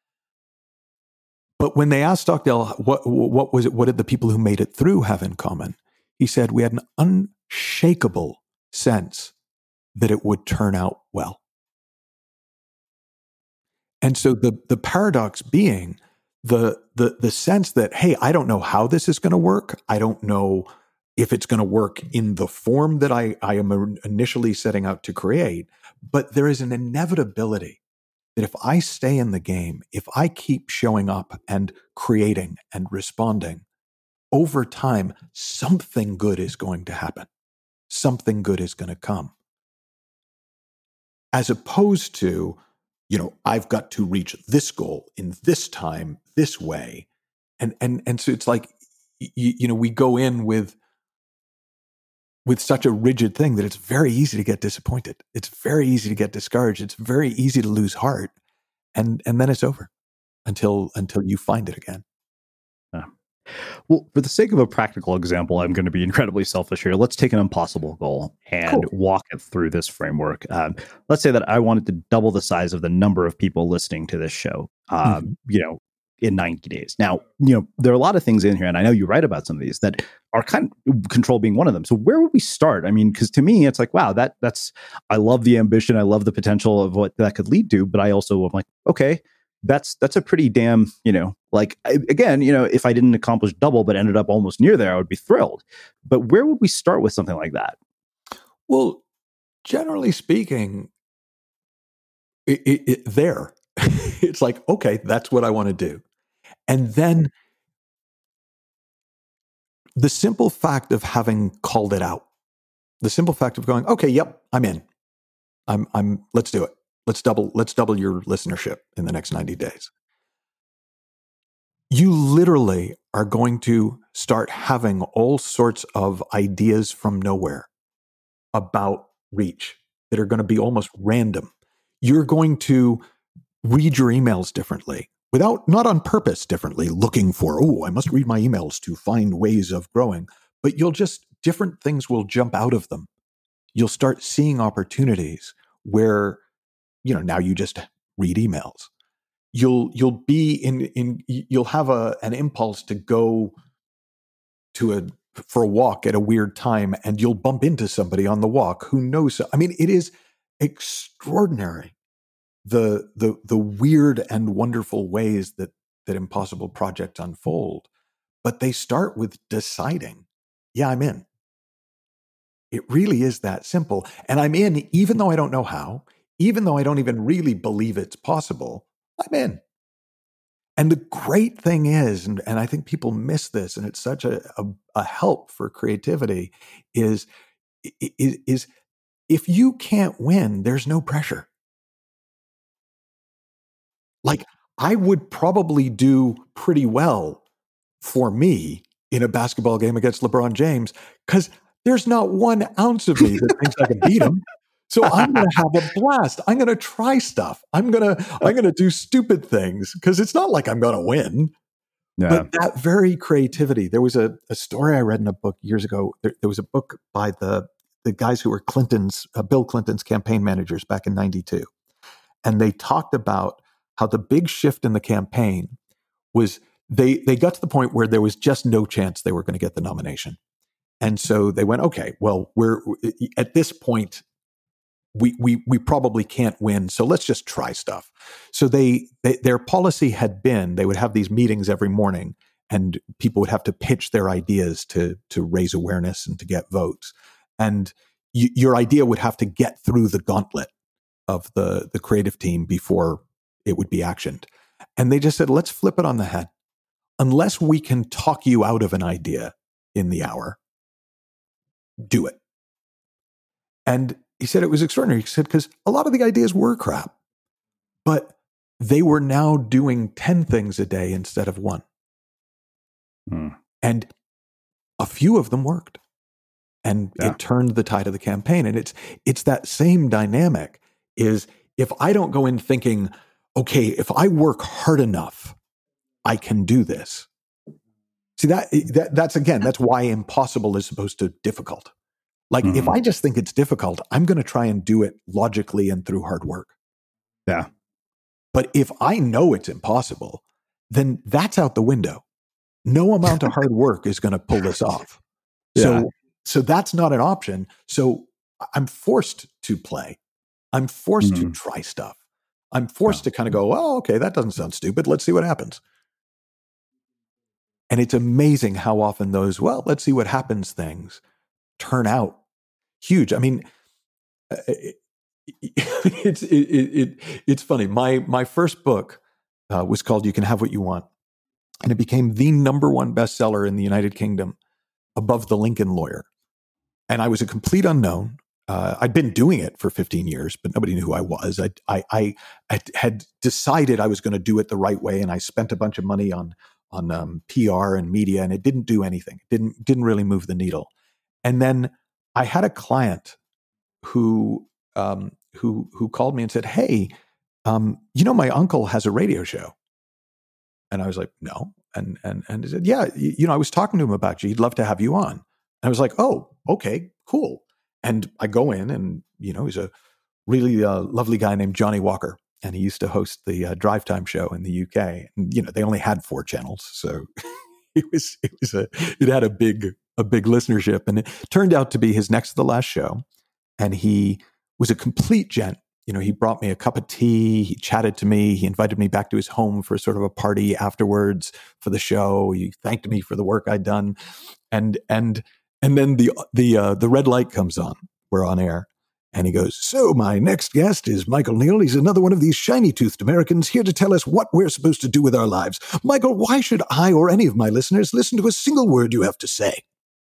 B: But when they asked Stockdale, what was it? What did the people who made it through have in common? He said, we had an unshakable sense that it would turn out well. And so the paradox being the sense that, hey, I don't know how this is going to work. I don't know if it's going to work in the form that I am initially setting out to create. But there is an inevitability that if I stay in the game, if I keep showing up and creating and responding, over time, something good is going to happen. Something good is going to come. As opposed to, I've got to reach this goal in this time, this way. And so it's like, we go in with such a rigid thing that it's very easy to get disappointed. It's very easy to get discouraged. It's very easy to lose heart. And then it's over until you find it again.
C: Well, for the sake of a practical example, I'm going to be incredibly selfish here. Let's take an impossible goal and walk it through this framework. Let's say that I wanted to double the size of the number of people listening to this show, in 90 days. Now, there are a lot of things in here, and I know you write about some of these that are kind of control being one of them. So where would we start? I mean, because to me, it's like, wow, that's, I love the ambition. I love the potential of what that could lead to. But I also am like, okay, that's a pretty damn, if I didn't accomplish double, but ended up almost near there, I would be thrilled. But where would we start with something like that?
B: Well, generally speaking, there, it's like, okay, that's what I want to do. And then the simple fact of having called it out, the simple fact of going, okay, yep, I'm in. Let's do it. Let's double your listenership in the next 90 days. You literally are going to start having all sorts of ideas from nowhere about reach that are going to be almost random. You're going to read your emails differently, not on purpose differently, looking for, I must read my emails to find ways of growing. But different things will jump out of them. You'll start seeing opportunities where, now you just read emails. You'll have an impulse to go for a walk at a weird time, and you'll bump into somebody on the walk who knows. I mean, it is extraordinary the weird and wonderful ways that impossible projects unfold. but they start with deciding, yeah, I'm in. It really is that simple. And I'm in, even though I don't know how, even though I don't even really believe it's possible, I'm in. And the great thing is, and I think people miss this, and it's such a help for creativity, is if you can't win, there's no pressure. Like, I would probably do pretty well for me in a basketball game against LeBron James, because there's not 1 ounce of me that thinks I can beat him. So I'm going to have a blast. I'm going to try stuff. I'm going to do stupid things, because it's not like I'm going to win. Yeah. But that very creativity. There was a story I read in a book years ago. There was a book by the guys who were Bill Clinton's campaign managers back in '92. And they talked about how the big shift in the campaign was they got to the point where there was just no chance they were going to get the nomination. And so they went, okay, well, we're at this point, we probably can't win, so let's just try stuff. So their policy had been, they would have these meetings every morning, and people would have to pitch their ideas to raise awareness and to get votes. And your idea would have to get through the gauntlet of the creative team before it would be actioned. And they just said, let's flip it on the head. Unless we can talk you out of an idea in the hour, do it. And he said it was extraordinary. He said, because a lot of the ideas were crap, but they were now doing 10 things a day instead of 1. And a few of them worked. And it turned the tide of the campaign. And it's that same dynamic, is if I don't go in thinking, okay, if I work hard enough, I can do this. See, that's why impossible is supposed to difficult. Like, if I just think it's difficult, I'm going to try and do it logically and through hard work.
N: Yeah.
B: But if I know it's impossible, then that's out the window. No amount of hard work is going to pull this off.
N: Yeah.
B: So that's not an option. So I'm forced to play. I'm forced to try stuff. I'm forced to kind of go, well, okay, that doesn't sound stupid. Let's see what happens. And it's amazing how often those, well, let's see what happens things turn out huge. I mean, it's funny. My first book was called You Can Have What You Want. And it became the #1 bestseller in the United Kingdom, above The Lincoln Lawyer. And I was a complete unknown. I'd been doing it for 15 years, but nobody knew who I was. I had decided I was going to do it the right way, and I spent a bunch of money on PR and media, and it didn't do anything. It didn't really move the needle. And then I had a client who called me and said, "Hey, my uncle has a radio show." And I was like, "No." And he said, "Yeah, I was talking to him about you. He'd love to have you on." And I was like, "Oh, okay, cool." And I go in, and he's a really lovely guy named Johnny Walker, and he used to host the Drive Time show in the UK. And they only had 4 channels, so it had a big listenership. And it turned out to be his next to the last show, and he was a complete gent. He brought me a cup of tea. He chatted to me. He invited me back to his home for sort of a party afterwards for the show. He thanked me for the work I'd done, and then the red light comes on. We're on air. And he goes, "So my next guest is Michael Neal. He's another one of these shiny-toothed Americans here to tell us what we're supposed to do with our lives. Michael, why should I or any of my listeners listen to a single word you have to say?"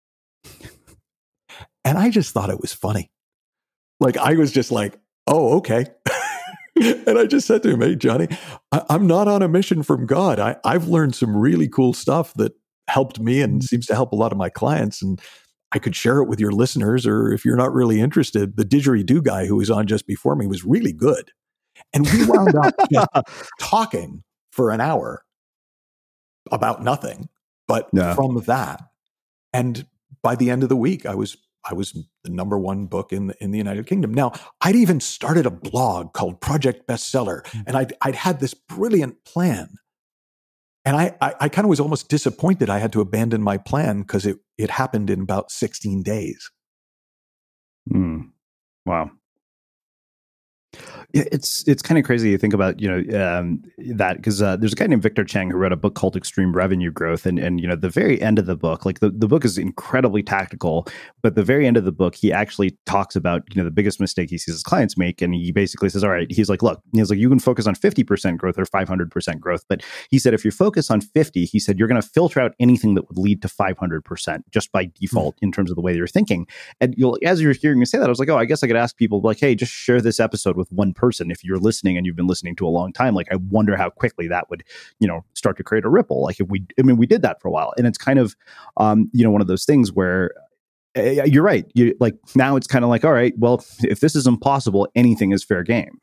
B: And I just thought it was funny. Like, I was just like, oh, okay. And I just said to him, "Hey, Johnny, I'm not on a mission from God. I've learned some really cool stuff that helped me and seems to help a lot of my clients. And I could share it with your listeners, or if you're not really interested, the didgeridoo guy who was on just before me was really good." And we wound up just talking for an hour about nothing, but from that. And by the end of the week, I was the #1 book in the United Kingdom. Now, I'd even started a blog called Project Bestseller, and I'd had this brilliant plan. And I kind of was almost disappointed I had to abandon my plan, because it happened in about 16 days.
N: Wow.
C: It's kind of crazy to think about, that because there's a guy named Victor Cheng who wrote a book called Extreme Revenue Growth. And the very end of the book, like the book is incredibly tactical, but the very end of the book, he actually talks about, the biggest mistake he sees his clients make. And he basically says, all right, he's like, look, you can focus on 50% growth or 500% growth. But he said, if you focus on 50, he said, you're going to filter out anything that would lead to 500% just by default in terms of the way you're thinking. And as you're hearing me say that, I was like, oh, I guess I could ask people like, hey, just share this episode with one person. If you're listening and you've been listening to a long time, like I wonder how quickly that would, start to create a ripple. Like we did that for a while. And it's kind of, one of those things where you're right. Now it's kind of like, all right, well, if this is impossible, anything is fair game.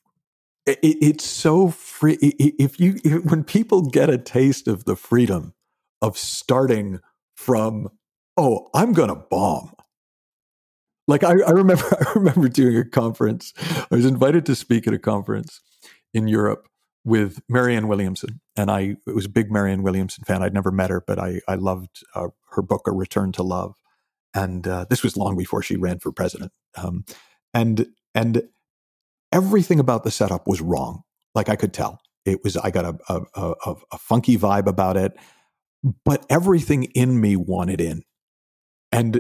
B: It's so free. When people get a taste of the freedom of starting from, oh, I'm going to bomb. Like I remember doing a conference. I was invited to speak at a conference in Europe with Marianne Williamson, and I was a big Marianne Williamson fan. I'd never met her, but I loved her book, A Return to Love, and this was long before she ran for president. And everything about the setup was wrong. Like I could tell I got a funky vibe about it, but everything in me wanted in, and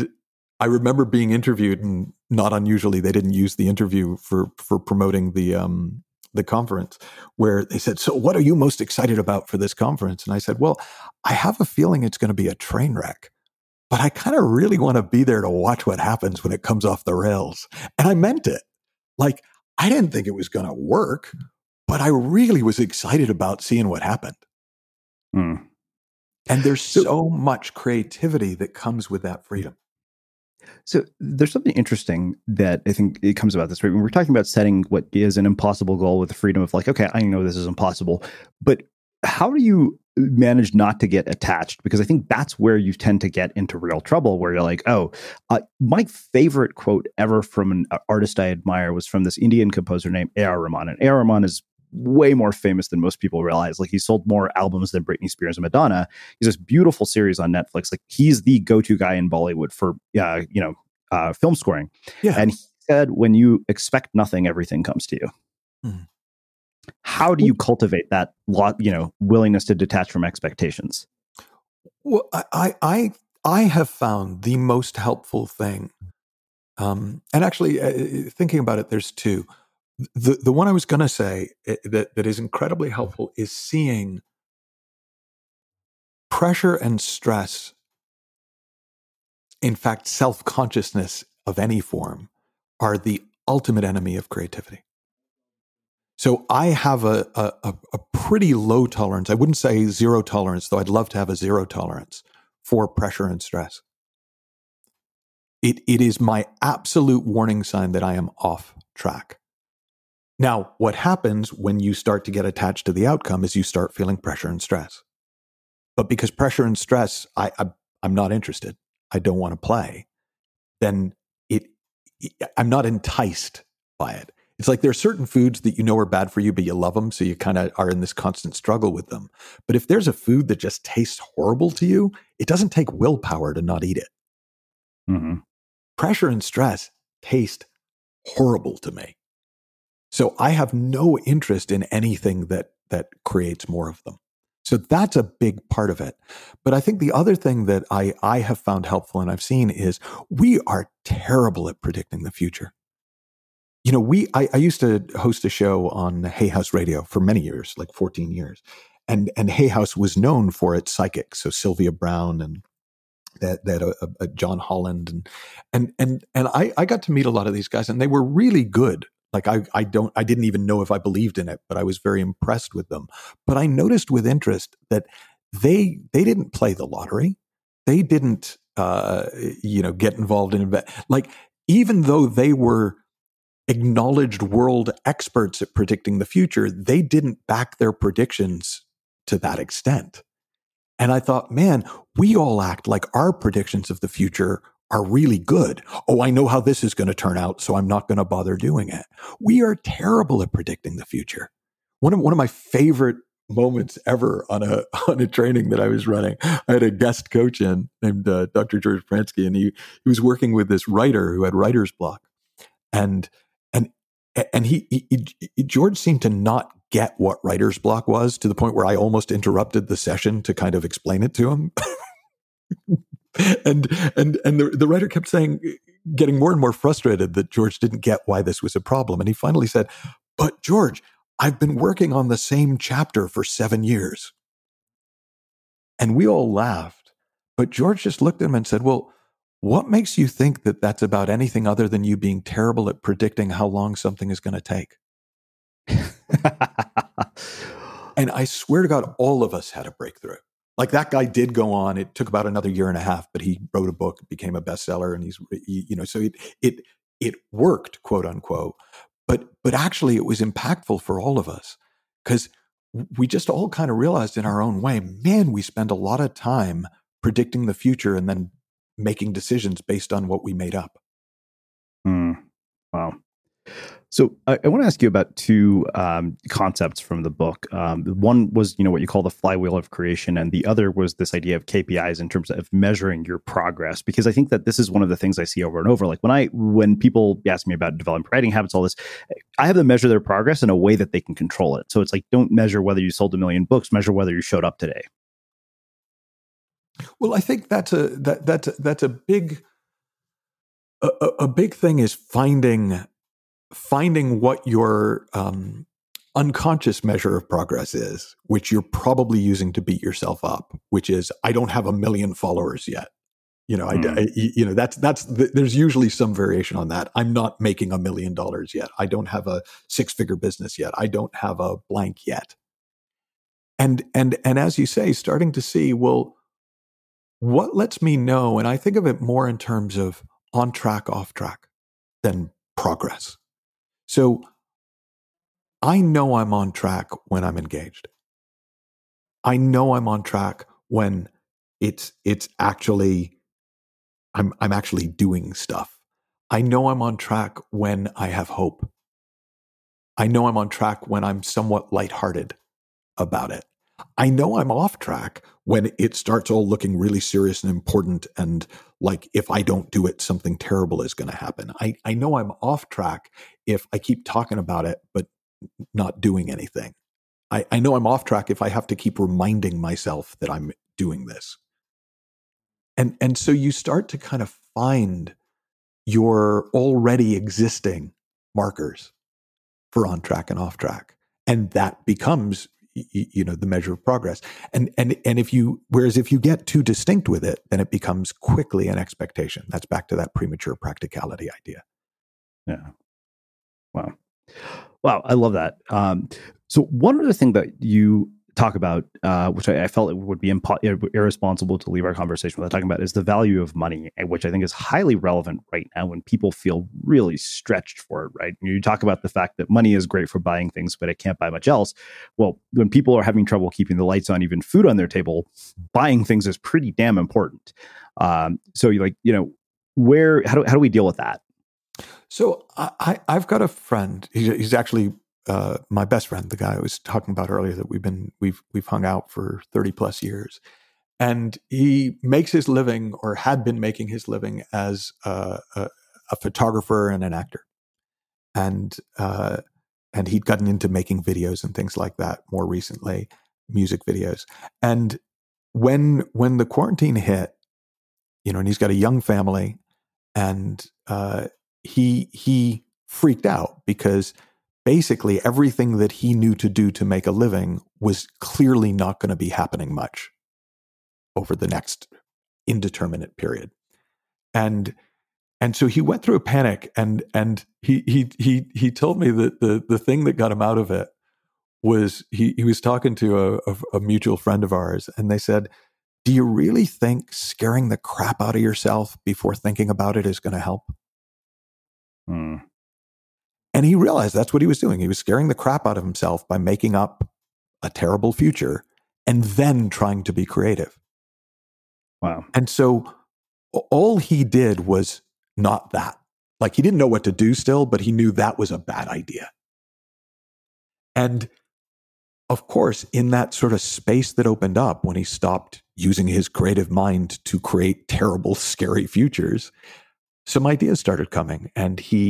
B: I remember being interviewed, and not unusually, they didn't use the interview for promoting the conference, where they said, so what are you most excited about for this conference? And I said, well, I have a feeling it's going to be a train wreck, but I kind of really want to be there to watch what happens when it comes off the rails. And I meant it. Like, I didn't think it was going to work, but I really was excited about seeing what happened. And there's so much creativity that comes with that freedom.
C: So there's something interesting that I think it comes about this, right? When we're talking about setting what is an impossible goal with the freedom of like, okay, I know this is impossible, but how do you manage not to get attached? Because I think that's where you tend to get into real trouble, where you're like, my favorite quote ever from an artist I admire was from this Indian composer named A.R. Rahman. And A.R. Rahman is way more famous than most people realize. Like, he sold more albums than Britney Spears and Madonna. He's this beautiful series on Netflix. Like, he's the go-to guy in Bollywood for, film scoring. Yeah. And he said, when you expect nothing, everything comes to you. Mm. How do you cultivate that willingness to detach from expectations?
B: Well, I have found the most helpful thing, and actually thinking about it, there's two. The one I was going to say that is incredibly helpful is seeing pressure and stress, in fact, self-consciousness of any form, are the ultimate enemy of creativity. So I have a pretty low tolerance. I wouldn't say zero tolerance, though I'd love to have a zero tolerance for pressure and stress. It is my absolute warning sign that I am off track. Now, what happens when you start to get attached to the outcome is you start feeling pressure and stress. But because pressure and stress, I'm not interested, I don't want to play, then I'm not enticed by it. It's like there are certain foods that you know are bad for you, but you love them, so you kind of are in this constant struggle with them. But if there's a food that just tastes horrible to you, it doesn't take willpower to not eat it. Mm-hmm. Pressure and stress taste horrible to me. So I have no interest in anything that creates more of them. So that's a big part of it. But I think the other thing that I have found helpful and I've seen is we are terrible at predicting the future. I used to host a show on Hay House Radio for many years, like 14 years. And Hay House was known for its psychics. So Sylvia Brown and that John Holland. And I got to meet a lot of these guys, and they were really good. Like I didn't even know if I believed in it, but I was very impressed with them. But I noticed with interest that they didn't play the lottery. They didn't, get involved in like, even though they were acknowledged world experts at predicting the future, they didn't back their predictions to that extent. And I thought, man, we all act like our predictions of the future are really good. Oh, I know how this is going to turn out, so I'm not going to bother doing it. We are terrible at predicting the future. One of my favorite moments ever on a training that I was running, I had a guest coach named Dr. George Pransky, and he was working with this writer who had writer's block. And And George seemed to not get what writer's block was, to the point where I almost interrupted the session to kind of explain it to him. and the writer kept saying, getting more and more frustrated that George didn't get why this was a problem. And he finally said, "But George, I've been working on the same chapter for 7 years." And we all laughed. But George just looked at him and said, "Well, what makes you think that that's about anything other than you being terrible at predicting how long something is going to take?" And I swear to God, all of us had a breakthrough. Like, that guy did go on. It took about another year and a half, but he wrote a book, became a bestseller, and so it worked, quote unquote. But actually, it was impactful for all of us, because we just all kind of realized in our own way, man, we spend a lot of time predicting the future and then making decisions based on what we made up.
C: Wow. So I want to ask you about two concepts from the book. One was, what you call the flywheel of creation, and the other was this idea of KPIs in terms of measuring your progress. Because I think that this is one of the things I see over and over. Like when people ask me about developing writing habits, all this, I have them measure their progress in a way that they can control it. So it's like, don't measure whether you sold 1 million books, measure whether you showed up today.
B: Well, I think that's a big thing, is finding what your unconscious measure of progress is, which you're probably using to beat yourself up, which is, I don't have 1 million followers yet. There's usually some variation on that. I'm not making $1 million yet. I don't have a 6-figure business yet. I don't have a blank yet. And as you say, starting to see, well, what lets me know? And I think of it more in terms of on track, off track than progress. So I know I'm on track when I'm engaged. I know I'm on track when it's actually, I'm actually doing stuff. I know I'm on track when I have hope. I know I'm on track when I'm somewhat lighthearted about it. I know I'm off track when it starts all looking really serious and important, and like, if I don't do it, something terrible is going to happen. I know I'm off track if I keep talking about it but not doing anything. I know I'm off track if I have to keep reminding myself that I'm doing this. And so you start to kind of find your already existing markers for on track and off track, and that becomes the measure of progress. And if you get too distinct with it, then it becomes quickly an expectation. That's back to that premature practicality idea.
C: Yeah. Wow. I love that. So one other thing that you talk about, which I felt it would be irresponsible to leave our conversation without talking about, is the value of money, which I think is highly relevant right now when people feel really stretched for it, right? You talk about the fact that money is great for buying things, but it can't buy much else. Well, when people are having trouble keeping the lights on, even food on their table, buying things is pretty damn important. So how do we deal with that?
B: So I've got a friend. He's actually my best friend, the guy I was talking about earlier, that we've hung out for 30 plus years, and he makes his living, or had been making his living, as a photographer and an actor, and he'd gotten into making videos and things like that more recently, music videos. And when the quarantine hit, and he's got a young family, and he freaked out, because basically everything that he knew to do to make a living was clearly not going to be happening much over the next indeterminate period. And so he went through a panic, and he told me that the thing that got him out of it was he was talking to a mutual friend of ours, and they said, "Do you really think scaring the crap out of yourself before thinking about it is going to help?" And he realized that's what he was doing. He was scaring the crap out of himself by making up a terrible future and then trying to be creative.
C: Wow.
B: And so all he did was not that. Like, he didn't know what to do still, but he knew that was a bad idea. And of course, in that sort of space that opened up when he stopped using his creative mind to create terrible, scary futures, some ideas started coming, and he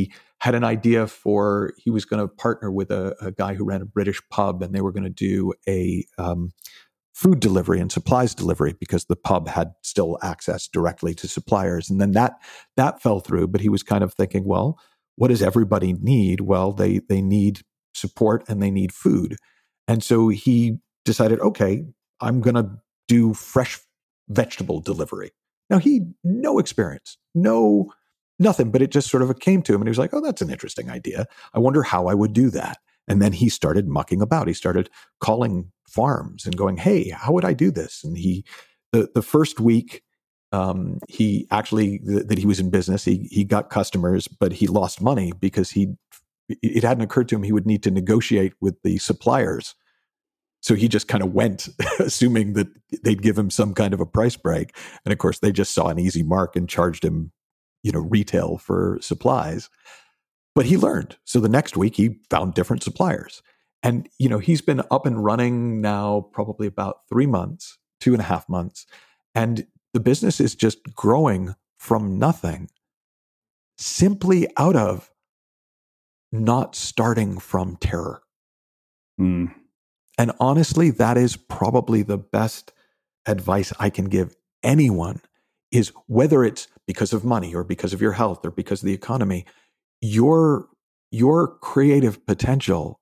B: had an idea he was going to partner with a guy who ran a British pub, and they were going to do a food delivery and supplies delivery because the pub had still access directly to suppliers. And then that fell through, but he was kind of thinking, well, what does everybody need? Well, they need support and they need food. And so he decided, okay, I'm going to do fresh vegetable delivery. Now, no experience, nothing, but it just sort of came to him and he was like, oh, that's an interesting idea. I wonder how I would do that. And then he started mucking about. He started calling farms and going, hey, how would I do this? And the first week, he actually, that he was in business, he got customers, but he lost money because it hadn't occurred to him he would need to negotiate with the suppliers. So he just kind of went, assuming that they'd give him some kind of a price break. And of course, they just saw an easy mark and charged him, retail for supplies. But he learned. So the next week, he found different suppliers. And, he's been up and running now probably about 3 months, 2.5 months. And the business is just growing from nothing, simply out of not starting from terror.
C: Mm.
B: And honestly, that is probably the best advice I can give anyone, is whether it's because of money or because of your health or because of the economy, your creative potential,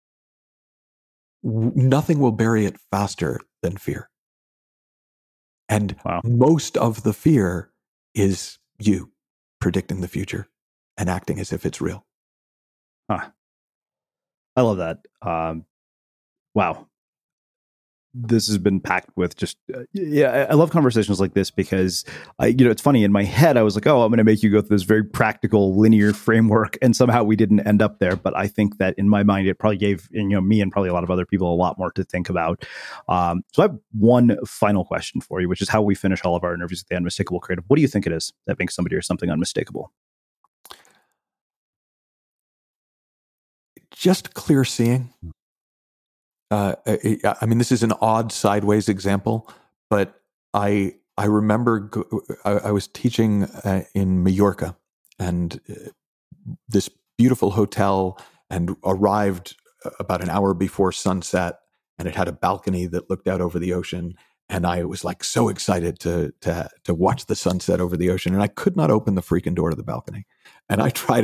B: nothing will bury it faster than fear. And most of the fear is you predicting the future and acting as if it's real.
C: Huh. I love that. Wow. This has been packed with just, I love conversations like this because, it's funny, in my head, I was like, oh, I'm going to make you go through this very practical, linear framework. And somehow we didn't end up there. But I think that in my mind, it probably gave me and probably a lot of other people a lot more to think about. So I have one final question for you, which is how we finish all of our interviews with the Unmistakable Creative. What do you think it is that makes somebody or something unmistakable?
B: Just clear seeing. This is an odd sideways example, but I remember I was teaching in Mallorca, and this beautiful hotel, and arrived about an hour before sunset, and it had a balcony that looked out over the ocean. And I was like so excited to watch the sunset over the ocean, and I could not open the freaking door to the balcony. And I tried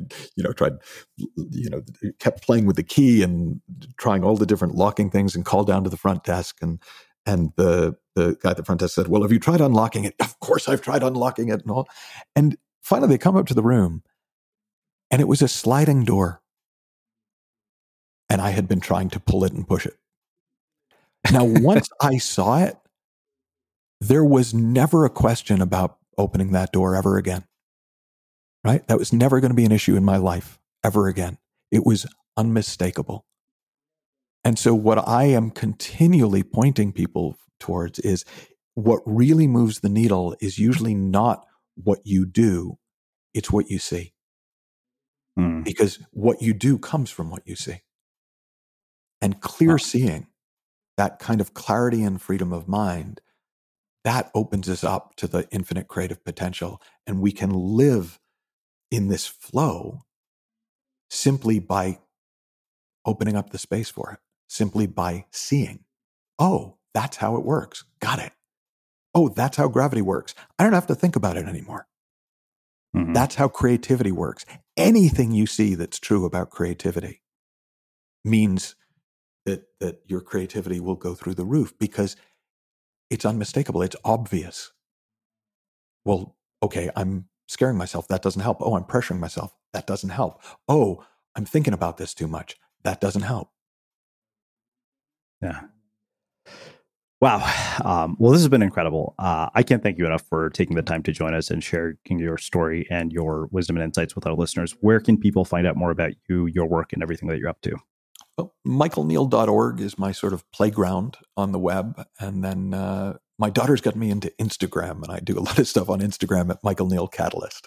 B: kept playing with the key and trying all the different locking things, and called down to the front desk, and the guy at the front desk said, well, have you tried unlocking it? Of course I've tried unlocking it and all. And finally they come up to the room, and it was a sliding door. And I had been trying to pull it and push it. Now, once I saw it, there was never a question about opening that door ever again, right? That was never going to be an issue in my life ever again. It was unmistakable. And so what I am continually pointing people towards is what really moves the needle is usually not what you do, it's what you see. Because what you do comes from what you see. And clear seeing, that kind of clarity and freedom of mind, that opens us up to the infinite creative potential. And we can live in this flow simply by opening up the space for it, simply by seeing, oh, that's how it works. Got it. Oh, that's how gravity works. I don't have to think about it anymore. Mm-hmm. That's how creativity works. Anything you see that's true about creativity means that your creativity will go through the roof because it's unmistakable. It's obvious. Well, okay, I'm scaring myself. That doesn't help. Oh, I'm pressuring myself. That doesn't help. Oh, I'm thinking about this too much. That doesn't help.
C: Yeah. Wow. Well, this has been incredible. I can't thank you enough for taking the time to join us and sharing your story and your wisdom and insights with our listeners. Where can people find out more about you, your work, and everything that you're up to?
B: michaelneal.org is my sort of playground on the web. And then my daughter's got me into Instagram, and I do a lot of stuff on Instagram at Michael Neal Catalyst.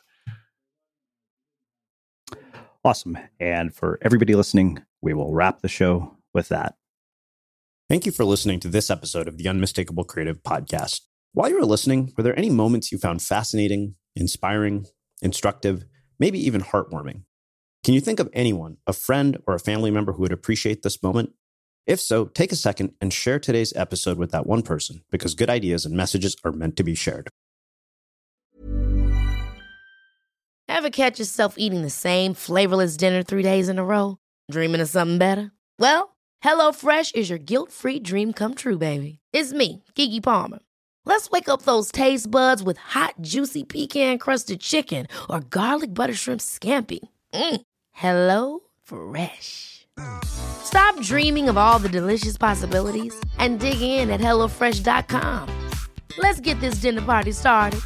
C: Awesome. And for everybody listening, we will wrap the show with that.
A: Thank you for listening to this episode of the Unmistakable Creative Podcast. While you were listening, were there any moments you found fascinating, inspiring, instructive, maybe even heartwarming?
N: Can you think of anyone, a friend or a family member who would appreciate this moment? If so, take a second and share today's episode with that one person, because good ideas and messages are meant to be shared.
F: Ever catch yourself eating the same flavorless dinner 3 days in a row? Dreaming of something better? Well, HelloFresh is your guilt-free dream come true, baby. It's me, Keke Palmer. Let's wake up those taste buds with hot, juicy pecan-crusted chicken or garlic butter shrimp scampi. Hello Fresh. Stop dreaming of all the delicious possibilities and dig in at HelloFresh.com. Let's get this dinner party started.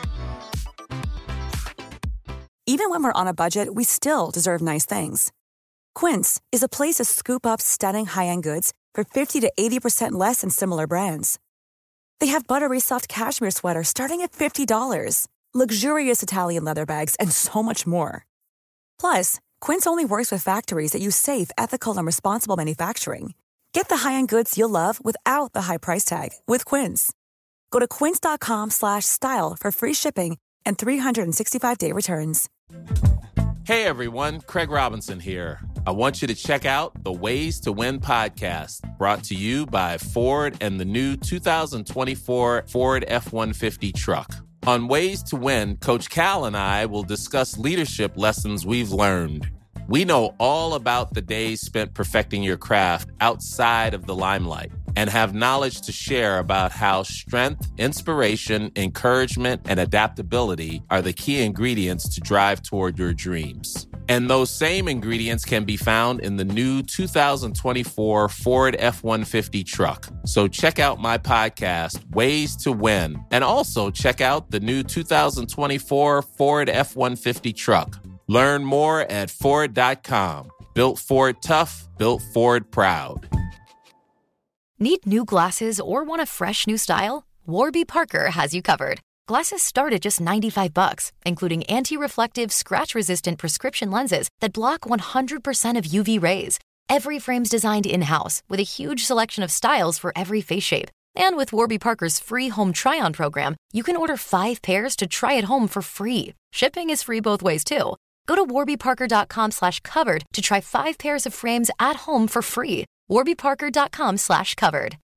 K: Even when we're on a budget, we still deserve nice things. Quince is a place to scoop up stunning high-end goods for 50 to 80% less than similar brands. They have buttery soft cashmere sweaters starting at $50, luxurious Italian leather bags, and so much more. Plus, Quince only works with factories that use safe, ethical, and responsible manufacturing. Get the high-end goods you'll love without the high price tag with Quince. Go to quince.com/style for free shipping and 365-day returns.
Q: Hey everyone, Craig Robinson here. I want you to check out the Ways to Win podcast, brought to you by Ford and the new 2024 Ford F-150 truck. On Ways to Win, Coach Cal and I will discuss leadership lessons we've learned. We know all about the days spent perfecting your craft outside of the limelight and have knowledge to share about how strength, inspiration, encouragement, and adaptability are the key ingredients to drive toward your dreams. And those same ingredients can be found in the new 2024 Ford F-150 truck. So check out my podcast, Ways to Win, and also check out the new 2024 Ford F-150 truck. Learn more at Ford.com. Built Ford tough, built Ford proud.
H: Need new glasses or want a fresh new style? Warby Parker has you covered. Glasses start at just $95, including anti-reflective, scratch-resistant prescription lenses that block 100% of UV rays. Every frame's designed in-house with a huge selection of styles for every face shape. And with Warby Parker's free home try-on program, you can order 5 pairs to try at home for free. Shipping is free both ways, too. Go to warbyparker.com/covered to try 5 pairs of frames at home for free. warbyparker.com/covered.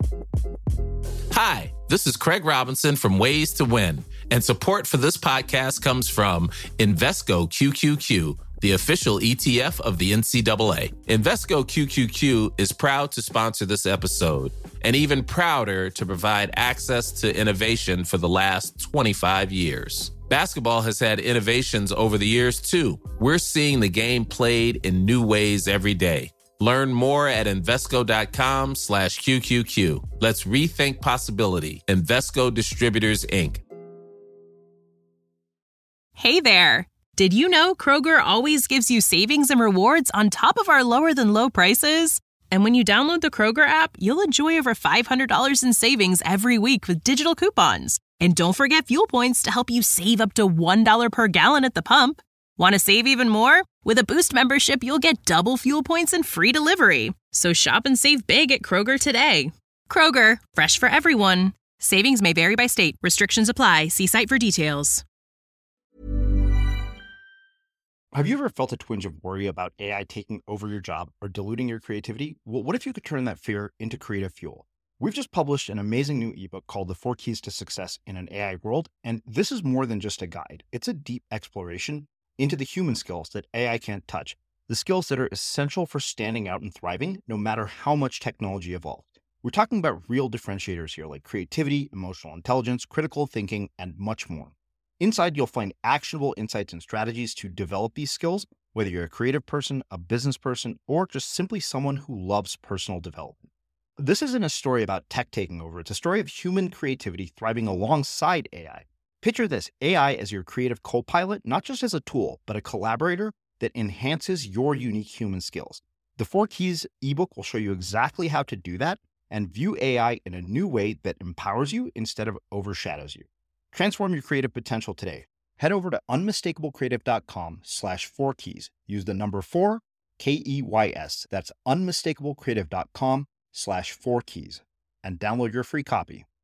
Q: Hi, this is Craig Robinson from Ways to Win, and support for this podcast comes from Invesco QQQ, the official ETF of the NCAA. Invesco QQQ is proud to sponsor this episode, and even prouder to provide access to innovation for the last 25 years. Basketball has had innovations over the years, too. We're seeing the game played in new ways every day. Learn more at Invesco.com/QQQ. Let's rethink possibility. Invesco Distributors, Inc.
R: Hey there. Did you know Kroger always gives you savings and rewards on top of our lower than low prices? And when you download the Kroger app, you'll enjoy over $500 in savings every week with digital coupons. And don't forget fuel points to help you save up to $1 per gallon at the pump. Want to save even more? With a Boost membership, you'll get double fuel points and free delivery. So shop and save big at Kroger today. Kroger, fresh for everyone. Savings may vary by state. Restrictions apply. See site for details.
A: Have you ever felt a twinge of worry about AI taking over your job or diluting your creativity? Well, what if you could turn that fear into creative fuel? We've just published an amazing new ebook called The 4 Keys to Success in an AI World, and this is more than just a guide. It's a deep exploration into the human skills that AI can't touch, the skills that are essential for standing out and thriving, no matter how much technology evolves. We're talking about real differentiators here, like creativity, emotional intelligence, critical thinking, and much more. Inside, you'll find actionable insights and strategies to develop these skills, whether you're a creative person, a business person, or just simply someone who loves personal development. This isn't a story about tech taking over. It's a story of human creativity thriving alongside AI. Picture this, AI as your creative co-pilot, not just as a tool, but a collaborator that enhances your unique human skills. The 4 Keys ebook will show you exactly how to do that and view AI in a new way that empowers you instead of overshadows you. Transform your creative potential today. Head over to unmistakablecreative.com/4keys. Use the number 4, KEYS. That's unmistakablecreative.com/4keys and download your free copy.